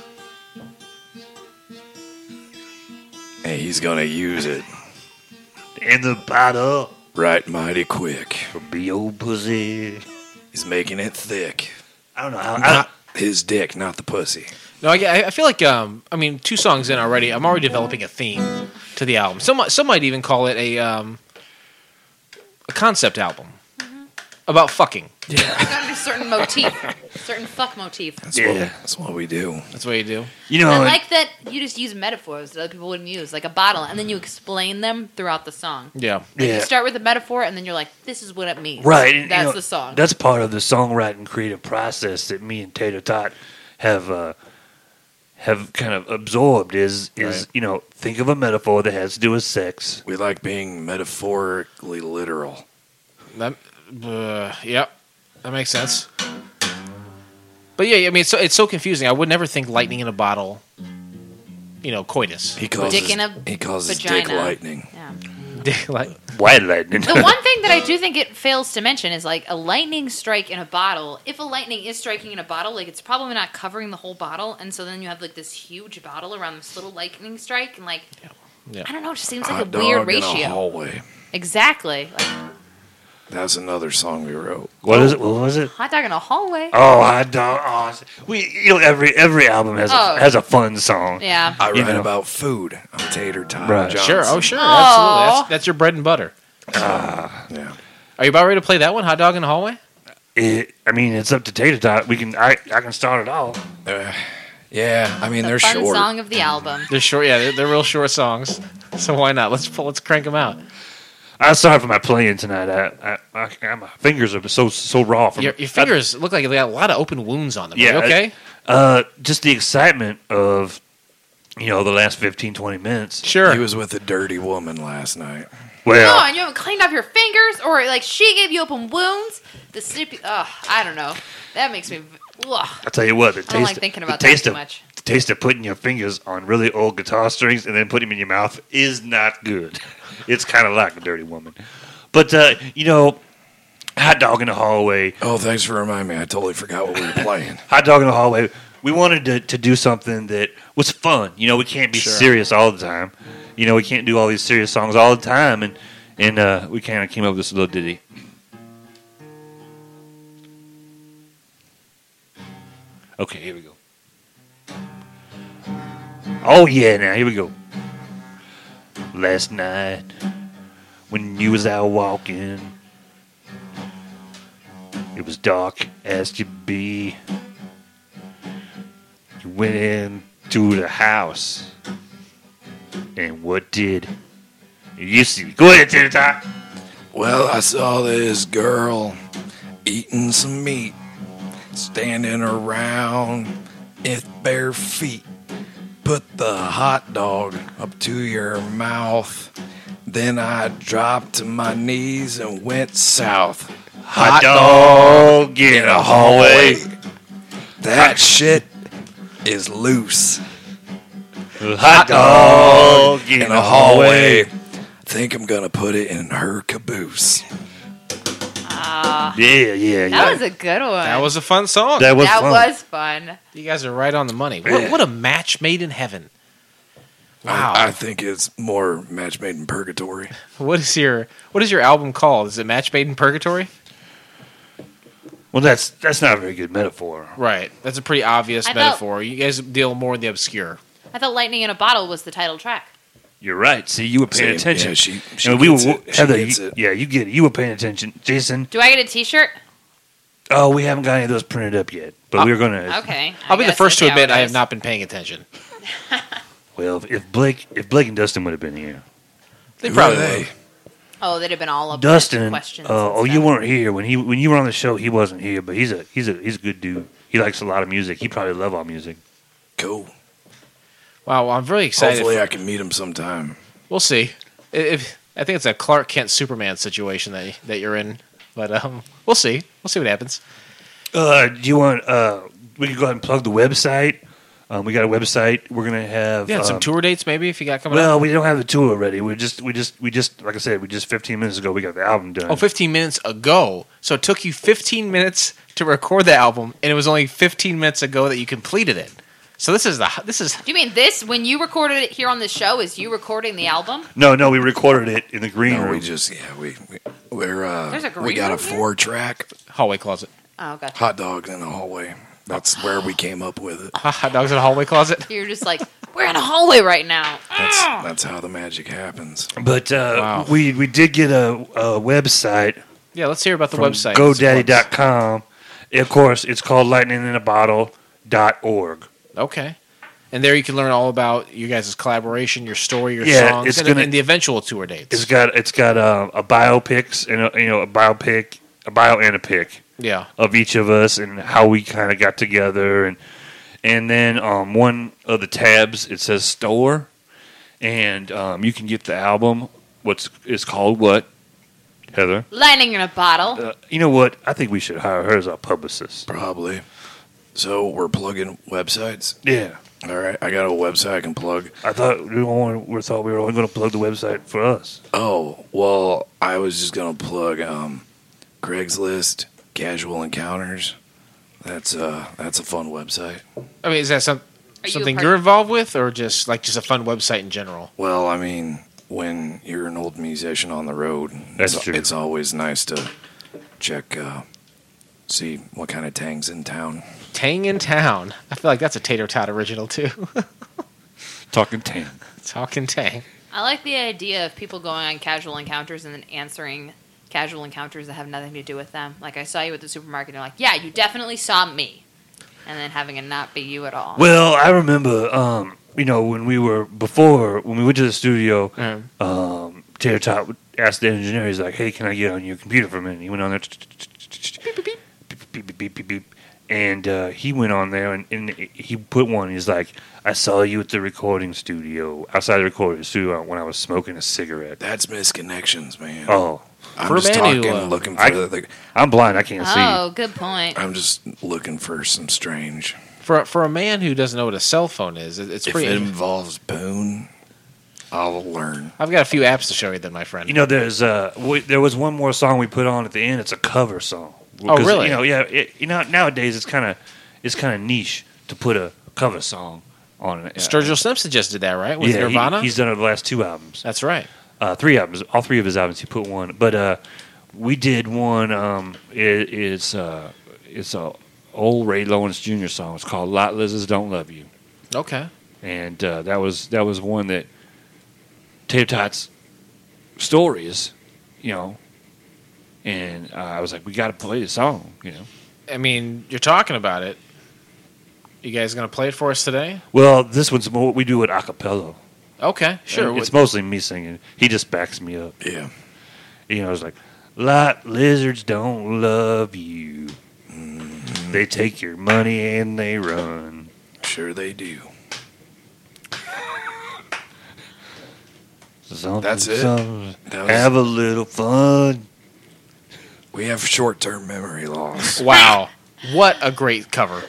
And he's gonna use it
In the bottle,
right mighty quick.
be your pussy.
He's making it thick.
I don't know how.
Not his dick, not the pussy.
No, I feel like 2 songs in already. I'm already developing a theme to the album. Some might even call it a concept album about fucking.
Got a certain motif, certain fuck motif.
That's what we do.
That's what you do.
You know,
I like that you just use metaphors that other people wouldn't use, like a bottle, and then you explain them throughout the song.
Yeah.
Like
Yeah.
You start with a metaphor, and then you're like, "This is what it means."
right? and,
That's
you know,
the song.
That's part of the songwriting creative process that me and Tater Tot have kind of absorbed. Is
Right.
think of a metaphor that has to do with sex.
We like being metaphorically literal.
That, yep, that makes sense. But yeah, I mean, it's so confusing. I would never think lightning in a bottle, coitus.
He calls
Dick
his,
in a
he calls his dick
vagina.
lightning.
Yeah.
Like,
White lightning.
The one thing that I do think it fails to mention is like a lightning strike in a bottle. If a lightning is striking in a bottle, like it's probably not covering the whole bottle, and so then you have like this huge bottle around this little lightning strike, and like
Yeah.
I don't know, it just seems like
Hot
a weird
dog in a
ratio.
hallway.
Exactly, like
That's another song we wrote.
What is it? What was it?
hot dog in a hallway.
Oh, hot dog. Oh, every album has
Oh.
has a fun song.
Yeah.
I
You
write
know.
about food. I'm Tater Tot
Right.
Johnson.
Sure. Oh, sure.
Aw.
Absolutely. That's your bread and butter.
Yeah.
Are you about ready to play that one, Hot Dog in the Hallway?
I mean, it's up to Tater Tot. I can start it all.
Yeah, I mean,
The
they're
fun
short.
song of the album.
They're short. Yeah, they're real short songs. So why not? Let's crank them out.
I'm sorry for my playing tonight. My fingers are so raw. From
Your fingers look like they got a lot of open wounds on them. Are
Yeah,
you okay?
Just the excitement of the last 15, 20 minutes.
Sure.
He was with a dirty woman last night.
Well,
No, and you haven't cleaned off your fingers, or like she gave you open wounds. The sippy, I don't know. That makes me. Ugh.
I'll tell you what. The
I don't
taste,
like thinking
the
about
taste
that too
of,
much.
The taste of putting your fingers on really old guitar strings and then putting them in your mouth is not good. It's kind of like a dirty woman. But Hot Dog in the Hallway.
Oh, thanks for reminding me. I totally forgot what we were playing.
Hot Dog in the Hallway. We wanted to do something that was fun. We can't be serious all the time. We can't do all these serious songs all the time. And we kind of came up with this little ditty. Okay, here we go. Oh, yeah, now, here we go. Last night, when you was out walking, it was dark as you be. You went into the house, and what did you see? Go ahead, Tater Tot.
Well, I saw this girl eating some meat, standing around with bare feet. Put the hot dog up to your mouth. Then I dropped to my knees and went south.
Hot dog in a hallway.
That shit is loose.
Hot dog
In a hallway. Think I'm gonna put it in her caboose.
Yeah.
That was a good one.
That was a fun song.
That was
That
fun.
was fun.
You guys are right on the money.
Yeah.
What a match made in heaven. Wow.
I think it's more match made in purgatory.
What is your album called? Is it Match Made in Purgatory?
Well, that's not a very good metaphor.
Right. That's a pretty obvious
I thought-
metaphor. You guys deal more in the obscure.
I thought "Lightning in a Bottle" was the title track.
You're right. See, you were paying
Same.
attention.
Yeah, she
And we
gets
were,
it. She
Heather,
gets it.
yeah, you get it. You were paying attention. Jason,
Do I get a T-shirt?
oh, we haven't got any of those printed up yet, but we're going to.
Okay.
I'll be the
guess
first to
that's how
admit
it
I have
is.
not been paying attention.
Well, if Blake and Dustin would have been here.
They
Who
probably
are
would.
they?
Oh, they'd have been all up
Dustin,
questions.
oh,
and
you
stuff.
weren't here when you were on the show. He wasn't here, but he's a good dude. He likes a lot of music. He probably love all music.
Cool.
Wow, well, I'm really excited.
Hopefully I can meet him sometime.
We'll see. I think it's a Clark Kent Superman situation that you're in, but we'll see. We'll see what happens.
Do you want? We can go ahead and plug the website. We got a website. We're gonna have
Some tour dates maybe if you got coming up.
Well, we don't have the tour already. We just like I said, 15 minutes ago we got the album done.
Oh, 15 minutes ago. So it took you 15 minutes to record the album, and it was only 15 minutes ago that you completed it. So this is.
Do you mean this when you recorded it here on the show? Is you recording the album?
No, we recorded it in the green
No,
room.
we just we're
There's a green
we got a
room here?
4-track
hallway closet.
Oh, okay.
hot dogs in the hallway. That's where we came up with it.
Hot dogs in a hallway closet.
You're just like, we're in a hallway right now.
That's how the magic happens.
But
Wow.
we did get a website
Yeah, let's hear about the
from
website.
GoDaddy.com. Of course, it's called lightninginabottle.org.
Okay. And there you can learn all about you guys' collaboration, your story, your
Yeah,
songs,
it's
and,
gonna-
and the eventual tour dates.
It's got a biopics and a biopic, a bio and a pic
Yeah.
of each of us and how we kind of got together, and then one of the tabs it says store, and you can get the album. It's called what, Heather?
Lightning in a Bottle.
You know what? I think we should hire her as our publicist.
Probably. So we're plugging websites.
Yeah.
All right, I got a website I can plug.
I thought we were only going to plug the website for us.
Oh, well, I was just going to plug Craigslist, Casual Encounters. That's a fun website.
I mean, is that something you're involved with, or just a fun website in general?
Well, I mean, when you're an old musician on the road,
That's true.
It's always nice to check, see what kind of tang's in town.
Tang in Town. I feel like that's a Tater Tot original, too.
Talking Tang.
Talking Tang.
I like the idea of people going on casual encounters and then answering casual encounters that have nothing to do with them. Like, I saw you at the supermarket, and you're like, yeah, you definitely saw me. And then having it not be you at all.
Well, I remember, when we went to the studio, Tater Tot would ask the engineer, he's like, hey, can I get on your computer for a minute? He went on there, beep, beep, beep, beep. And he went on there, and he put one. He's like, I saw you at the recording studio, outside the recording studio when I was smoking a cigarette.
That's misconnections, man.
Oh.
I'm just looking for
I'm blind. I can't see.
Oh, good point.
I'm just looking for some strange.
For a man who doesn't know what a cell phone is, it's
if
pretty.
It involves Boone, I'll learn.
I've got a few apps to show you, then, my friend.
There was one more song we put on at the end. It's a cover song.
Oh, really?
Nowadays it's kind of niche to put a cover song on it.
Sturgill Simpson just did that, right? With Nirvana?
He's done it the last 2 albums.
That's right.
3 albums. All 3 of his albums he put one. But we did one. It's a old Ray Lawrence Jr. song. It's called "Lot Lizards Don't Love You."
Okay.
And that was one that Tater Tot's stories, And I was like, we got to play the song,
I mean, you're talking about it. You guys going to play it for us today?
Well, this one's more, we do it a cappella.
Okay, sure.
And it's mostly me singing. He just backs me up.
Yeah.
It's like, lot lizards don't love you.
Mm-hmm.
They take your money and they run.
Sure they do.
That's
it.
Have a little fun.
We have short-term memory loss.
Wow. What a great cover.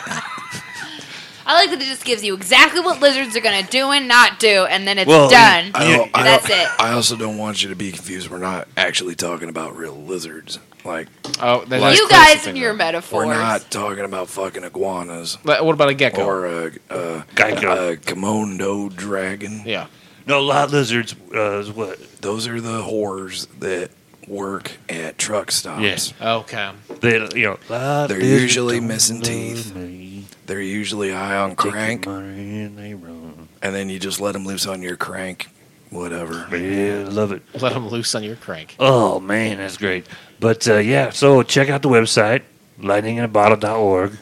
I like that it just gives you exactly what lizards are going to do and not do, and then it's done. That's it.
I also don't want you to be confused. We're not actually talking about real lizards.
You guys and your metaphors.
We're not talking about fucking iguanas.
What about a gecko?
Or a Komodo dragon.
Yeah.
No, lot lizards is what?
Those are the whores that work at truck stops.
Yes.
Okay.
They're usually missing teeth. They're usually high on crank.
And they run.
And then you just let them loose on your crank. Whatever.
Yeah, love it.
Let them loose on your crank.
Oh, man, that's great. But, so check out the website, lightninginabottle.org.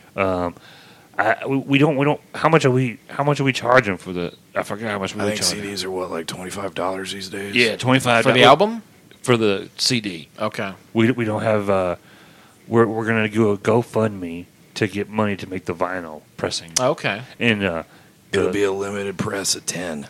We don't. How much are we charging for the? I forgot how much we
I think
charging.
CDs are what, like $25 these days.
Yeah, $25
for the album.
For the CD.
Okay.
We don't have. We're gonna do a GoFundMe to get money to make the vinyl pressing.
Okay.
And
it'll be a limited press of 10.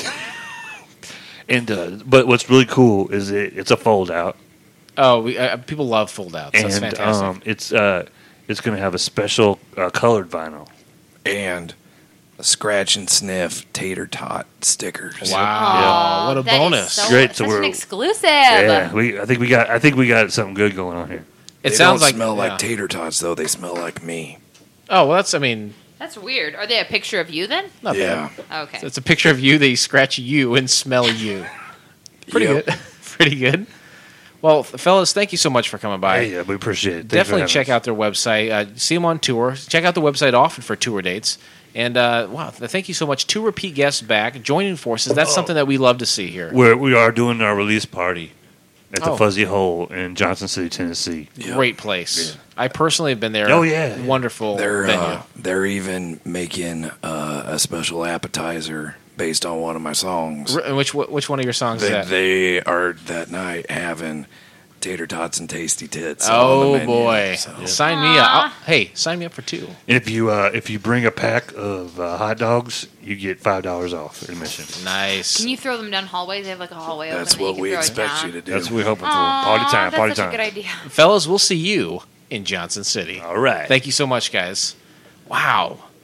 And but what's really cool is it's a fold out.
Oh, people love fold outs. That's
and
fantastic.
it's going to have a special colored vinyl.
And a scratch and sniff Tater Tot stickers.
Wow. What a bonus.
Great.
So
we're
an exclusive.
Yeah, I think we got something good going on here.
It sounds like
smell like tater tots though. They smell like me.
Oh, well that's
weird. Are they a picture of you then?
Not
yeah.
Bad. Okay.
So it's a picture of you, they scratch you and smell you. Pretty good. Pretty good. Well, fellas, thank you so much for coming by.
Yeah, we appreciate it.
Definitely check out their website. See them on tour. Check out the website often for tour dates. And, thank you so much. 2 repeat guests back, joining forces. That's something that we love to see here.
We are doing our release party at the Fuzzy Hole in Johnson City, Tennessee.
Great place. Yeah. I personally have been there.
Oh, yeah.
Wonderful venue.
They're even making a special appetizer based on one of my songs.
Which one of your songs is that?
They are that night having tater tots and tasty tits.
Oh,
on the menu,
boy.
so.
Sign me up. Hey, sign me up for 2.
And if you bring a pack of hot dogs, you get $5 off admission.
Nice.
Can you throw them down hallways? They have like a hallway
That's
open.
what we expect you to do.
That's what we're hoping for. Party time.
That's such a good idea.
Fellas, we'll see you in Johnson City.
All right.
Thank you so much, guys. Wow.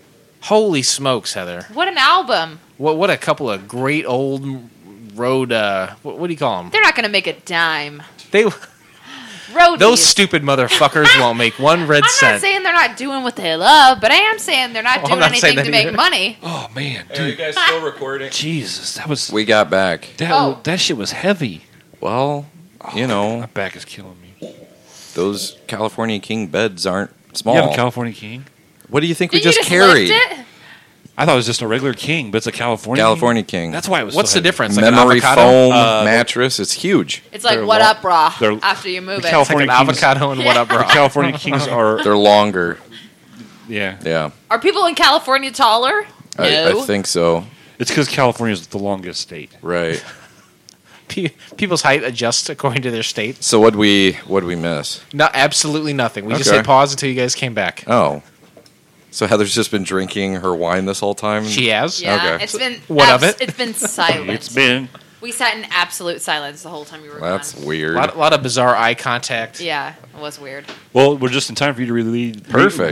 Holy smokes, Heather!
What an album!
What a couple of great old road. What do you call them?
They're not going to make a dime.
They
Roadies.
those stupid motherfuckers won't make one red
I'm
cent.
not saying they're not doing what they love, but I am saying they're not
Well, I'm
doing
not saying
anything to
that
make
either.
money.
Oh man,
Are you
dude,
guys still recording?
Jesus, that was
We got back.
that shit was heavy.
Well, you know,
My back is killing me.
those California King beds aren't small.
You have a California King?
What do you think
Did
we
you
just
just
carried?
lift it?
I thought it was just a regular King, but it's a California.
California King.
That's why it was.
What's
so
the
heavy.
difference? Like an
Memory
avocado?
foam
Uh,
mattress. It's huge.
It's like
They're
what
lo-
up, raw,
they're-
after you move
the
it.
It's like an
California Kings-
avocado and what up, bro?
The California Kings are.
They're longer.
Yeah,
Yeah,
Are people in California taller?
I
No.
think so.
it's because California is the longest state.
Right.
People's height adjusts according to their state.
So what'd we miss?
No, absolutely nothing. We just
Okay.
hit pause until you guys came back.
Oh. So Heather's just been drinking her wine this whole time?
She has.
Yeah,
Okay.
it's been
What of it?
It's been silent.
It's been.
We sat in absolute silence the whole time you were
That's
gone.
weird.
A lot of bizarre eye contact.
Yeah, it was weird.
Well, we're just in time for you to read.
Perfect.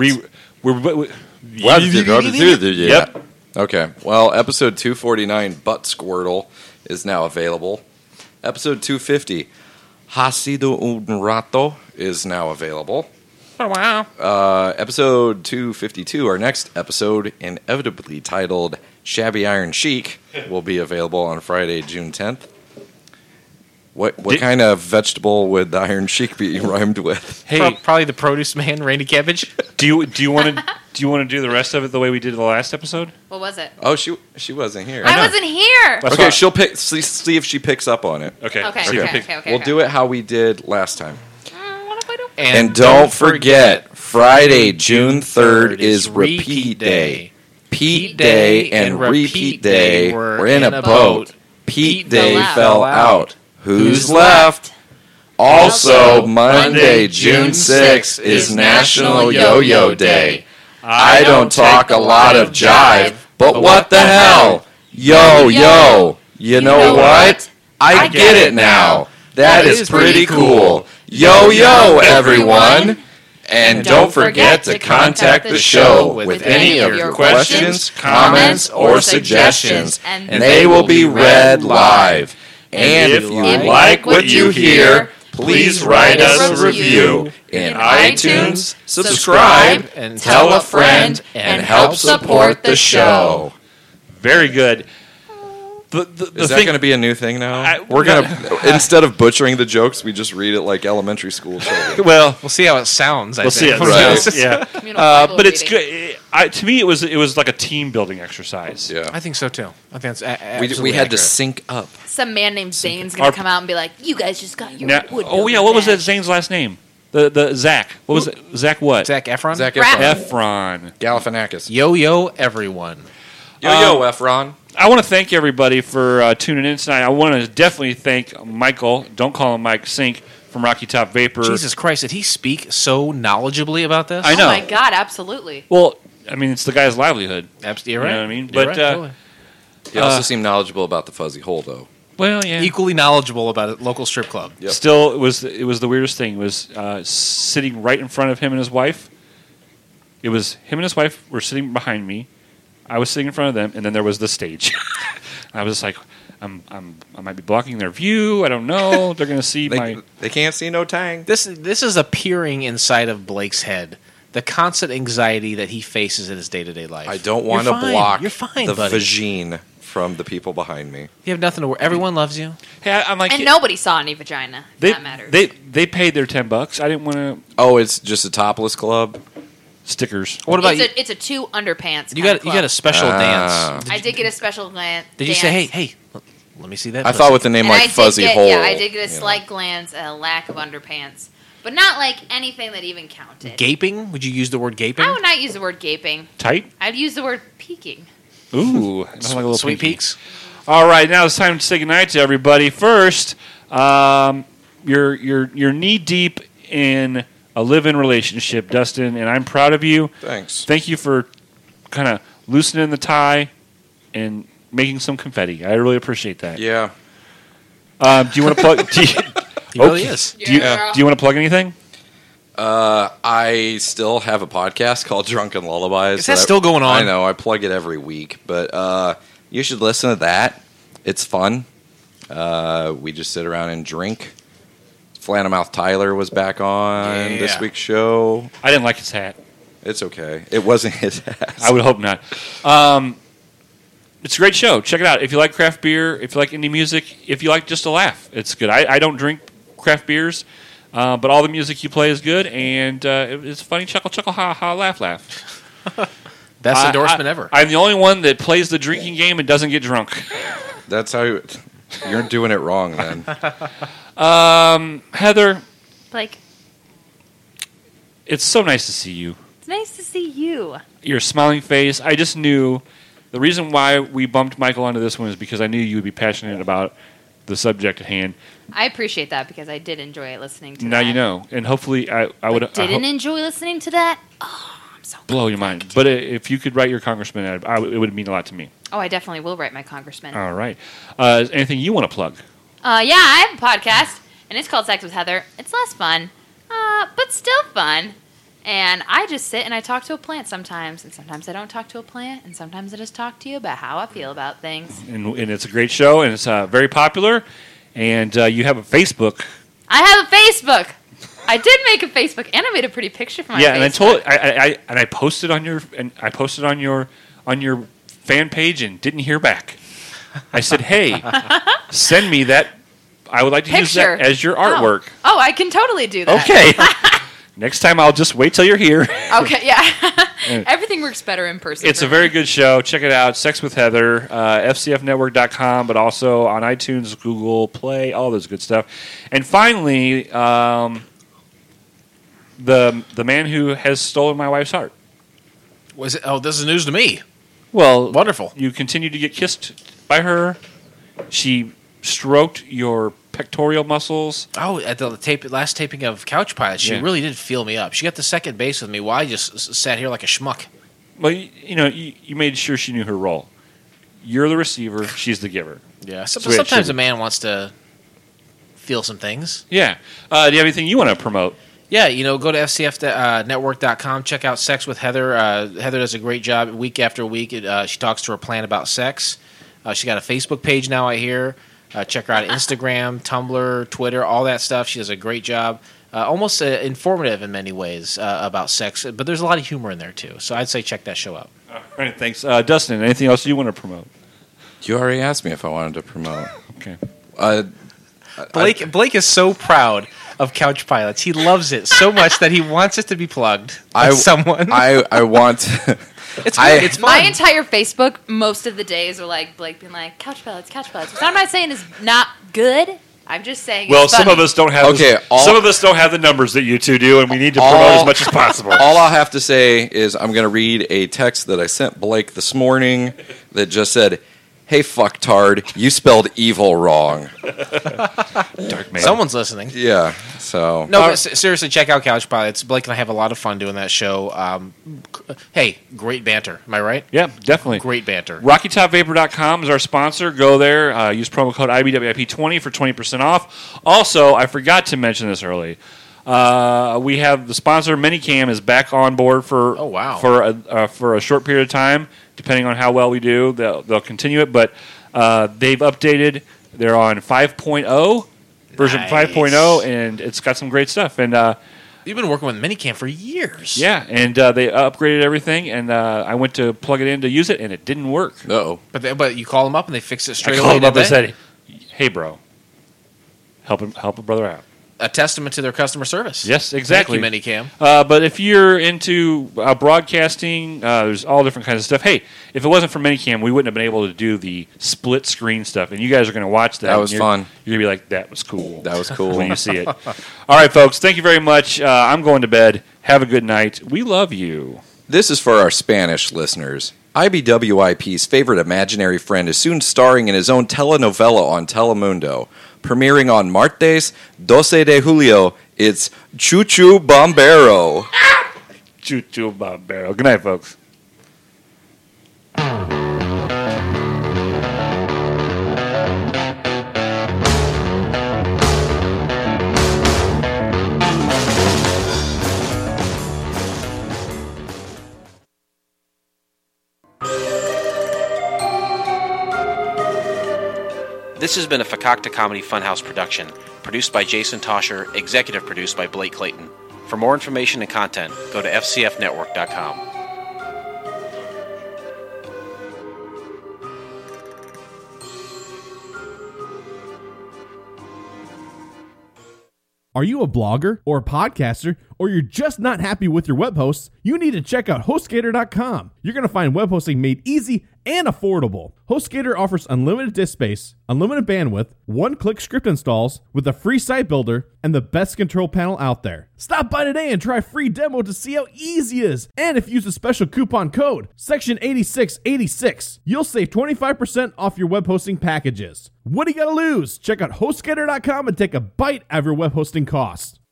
Yep.
Okay. Well, episode 249, Butt Squirtle, is now available. Episode 250, Hasido un Rato, is now available.
Oh, wow.
Episode 252, our next episode, inevitably titled Shabby Iron Chic, will be available on Friday, June 10th. What kind of vegetable would the Iron Chic be rhymed with?
Hey,
Probably the produce man, Randy Cabbage.
do you want to do the rest of it the way we did the last episode?
What was it?
Oh, she wasn't here.
I wasn't here.
That's
Okay,
why-
she'll pick. See if she picks up on it.
Okay.
Okay,
See if
okay,
I pick-
okay.
We'll do it how we did last time.
What if I don't?
And don't forget, Friday, June 3rd is Repeat Day. Pete Day and Repeat Day were in a boat. Pete Day fell out. Who's left? Also, Monday, June 6th is National Yo-Yo Day. I don't talk a lot of jive, but what the hell? Yo-yo. You know what? I get it now. That is pretty cool. Yo-yo, everyone. And don't forget to contact the show with any of your questions, comments, or suggestions, and they will be read live. And if you like what you hear, please write us a review in iTunes, subscribe, and tell a friend, and help support the show.
Very good. The
Is that
thing-
going to be a new thing now?
I-
We're going to, instead of butchering the jokes, we just read it like elementary school children.
well,
We'll see how it sounds.
we'll see it.
Right.
Yeah. But it's good. To me, it was like a team building exercise.
Yeah.
I think so too. I think that's
We had to sync up.
Some man named Zane's gonna
Our-
come out and be like, "You guys just got your
Now,
wood."
oh yeah, what was that Zane's last name? The Zach. What was it? Zach what?
Zac Efron.
Zac
Brad-
Efron.
Efron.
Galifianakis.
Yo everyone.
Yo, Efron.
I want to thank everybody for tuning in tonight. I want to definitely thank Michael. Don't call him Mike Sink from Rocky Top Vapor.
Jesus Christ, did he speak so knowledgeably about this?
I know.
Oh my god, absolutely.
Well, I mean, it's the guy's livelihood.
Absolutely, you're
You
right.
know what I mean?
You're
But,
right, totally.
He also seemed knowledgeable about the fuzzy hole, though.
Well, yeah.
Equally knowledgeable about a local strip club.
Yep.
Still, it was the weirdest thing. It was sitting right in front of him and his wife. It was him and his wife were sitting behind me. I was sitting in front of them, and then there was the stage. I was just like, I might be blocking their view. I don't know. They're going to see my.
They can't see no tang.
This is a peering inside of Blake's head. The constant anxiety that he faces in his day-to-day life.
I don't want to
You're fine.
block
You're fine,
the
buddy.
vagine from the people behind me.
You have nothing to worry. Everyone loves you.
Hey, I'm like,
And nobody saw any vagina.
they,
that matters.
they paid their $10. I didn't want to
Oh, it's just a topless club?
stickers.
What about you?
it's a two underpants.
You
kind
got a special dance.
I did get a special glance.
Did you say, hey, let me see that?
I
pussy."
thought with the name
And I
like
did
Fuzzy
get,
Hole.
Yeah, I did get a
you know.
slight glance at a lack of underpants, but not like anything that even counted.
Gaping? Would you use the word gaping?
I would not use the word gaping.
Tight?
I'd use the word peeking.
Ooh. Sounds like a little
Sweet
pinky.
peaks?
All right, now it's time to say goodnight to everybody. First, you're knee deep in a live-in relationship, Dustin, and I'm proud of you.
Thanks.
Thank you for kind of loosening the tie and making some confetti. I really appreciate that.
Yeah.
Do you want to plug?
He really is.
Do you want to plug anything?
I still have a podcast called Drunken Lullabies.
Is that still going on?
I know. I plug it every week. But you should listen to that. It's fun. We just sit around and drink. Flannelmouth Tyler was back on this week's show.
I didn't like his hat.
It's okay. It wasn't his hat.
I would hope not. It's a great show. Check it out. If you like craft beer, if you like indie music, if you like just a laugh, it's good. I don't drink craft beers, but all the music you play is good, and it's funny, chuckle, ha, ha, laugh.
Best endorsement ever.
I'm the only one that plays the drinking game and doesn't get drunk.
That's how you're doing it wrong, then.
Heather,
Blake,
it's so nice to see you.
it's nice to see you.
Your smiling face. I just knew the reason why we bumped Michael onto this one is because I knew you would be passionate about the subject at hand.
I appreciate that because I did enjoy listening to
Now
that.
you know, and hopefully I would
Didn't enjoy listening to that? Oh, I'm so
blow your mind. But if you could write your congressman, it would mean a lot to me.
Oh, I definitely will write my congressman.
All right. Is anything you want to plug?
Yeah, I have a podcast, and it's called Sex with Heather. It's less fun, but still fun. And I just sit and I talk to a plant sometimes, and sometimes I don't talk to a plant, and sometimes I just talk to you about how I feel about things.
And it's a great show, and it's very popular. And you have a Facebook.
I have a Facebook. I did make a Facebook, and I made a pretty picture for my
Yeah,
Facebook.
and I posted on your fan page and didn't hear back. I said, "Hey, send me that. I would like to use
Picture.
that as your artwork."
Oh, I can totally do that.
Okay. Next time I'll just wait till you're here.
Okay, yeah. Everything works better in person.
It's
for
a
me.
very good show. Check it out. Sex with Heather, FCFnetwork.com, but also on iTunes, Google Play, all those good stuff. And finally, the man who has stolen my wife's heart.
Was it? Oh, this is news to me.
Well,
Wonderful.
You continue to get kissed by her. She stroked your pectoral muscles.
Oh, at the last taping of Couch Pilot, she
Yeah.
really did feel me up. She got the second base with me while I just sat here like a schmuck.
Well, you made sure she knew her role. You're the receiver. She's the giver.
Yeah,
That's the way it should
sometimes
be.
a man wants to feel some things.
Yeah. Do you have anything you want to promote?
Yeah, go to FCFnetwork.com. Check out Sex with Heather. Heather does a great job week after week. She talks to her plant about sex. She got a Facebook page now, I hear. Check her out on Instagram, Tumblr, Twitter, all that stuff. She does a great job. Almost informative in many ways about sex, but there's a lot of humor in there, too. So I'd say check that show out.
All right, thanks. Dustin, anything else you want to promote?
You already asked me if I wanted to promote.
Okay.
Blake is so proud of Couch Pilots. He loves it so much that he wants it to be plugged by someone.
I want.
It's good. It's fun.
My entire Facebook, most of the days are like Blake being like, Couch Pilots. Which I'm not saying is not good. I'm just saying
Well,
it's
some
funny.
of us don't have some of us don't have the numbers that you two do, and we need to promote as much as possible.
All I'll have to say is I'm going to read a text that I sent Blake this morning that just said, "Hey, fucktard, you spelled evil wrong."
Dark man.
Someone's listening.
Yeah, so...
No, but seriously, check out Couch Pilots. Blake and I have a lot of fun doing that show. Hey, great banter. Am I right?
Yeah, definitely.
Great banter.
RockyTopVapor.com is our sponsor. Go there. Use promo code IBWIP20 for 20% off. Also, I forgot to mention this early. We have the sponsor, Minicam, is back on board for for a short period of time. Depending on how well we do, they'll continue it. But they've updated. They're on 5.0, version
Nice.
5.0, and it's got some great stuff. And
You've been working with Minicam for years.
yeah, and they upgraded everything. And I went to plug it in to use it, and it didn't work.
Uh-oh.
But you call them up and they fix it straight
I
away.
called up
did
and
they?
said, "Hey, bro, help a brother out."
A testament to their customer service.
Yes, exactly.
Thank you, Minicam.
But if you're into broadcasting, there's all different kinds of stuff. Hey, if it wasn't for Minicam, we wouldn't have been able to do the split screen stuff. And you guys are going to watch that.
That was
and
fun.
You're going to be like, that was cool.
That was cool.
When you see it. All right, folks. Thank you very much. I'm going to bed. Have a good night. We love you.
This is for our Spanish listeners. IBWIP's favorite imaginary friend is soon starring in his own telenovela on Telemundo. Premiering on Martes 12 de Julio, it's Chuchu Bombero.
Chuchu Bombero. Good night, folks.
This has been a Fakakta Comedy Funhouse production, produced by Jason Tosher, executive produced by Blake Clayton. For more information and content, go to fcfnetwork.com.
Are you a blogger or a podcaster, or you're just not happy with your web hosts? You need to check out HostGator.com. You're going to find web hosting made easy and affordable. HostGator offers unlimited disk space, unlimited bandwidth, one-click script installs with a free site builder, and the best control panel out there. Stop by today and try a free demo to see how easy it is. And if you use a special coupon code, Section 8686, you'll save 25% off your web hosting packages. What do you got to lose? Check out HostGator.com and take a bite out of your web hosting costs.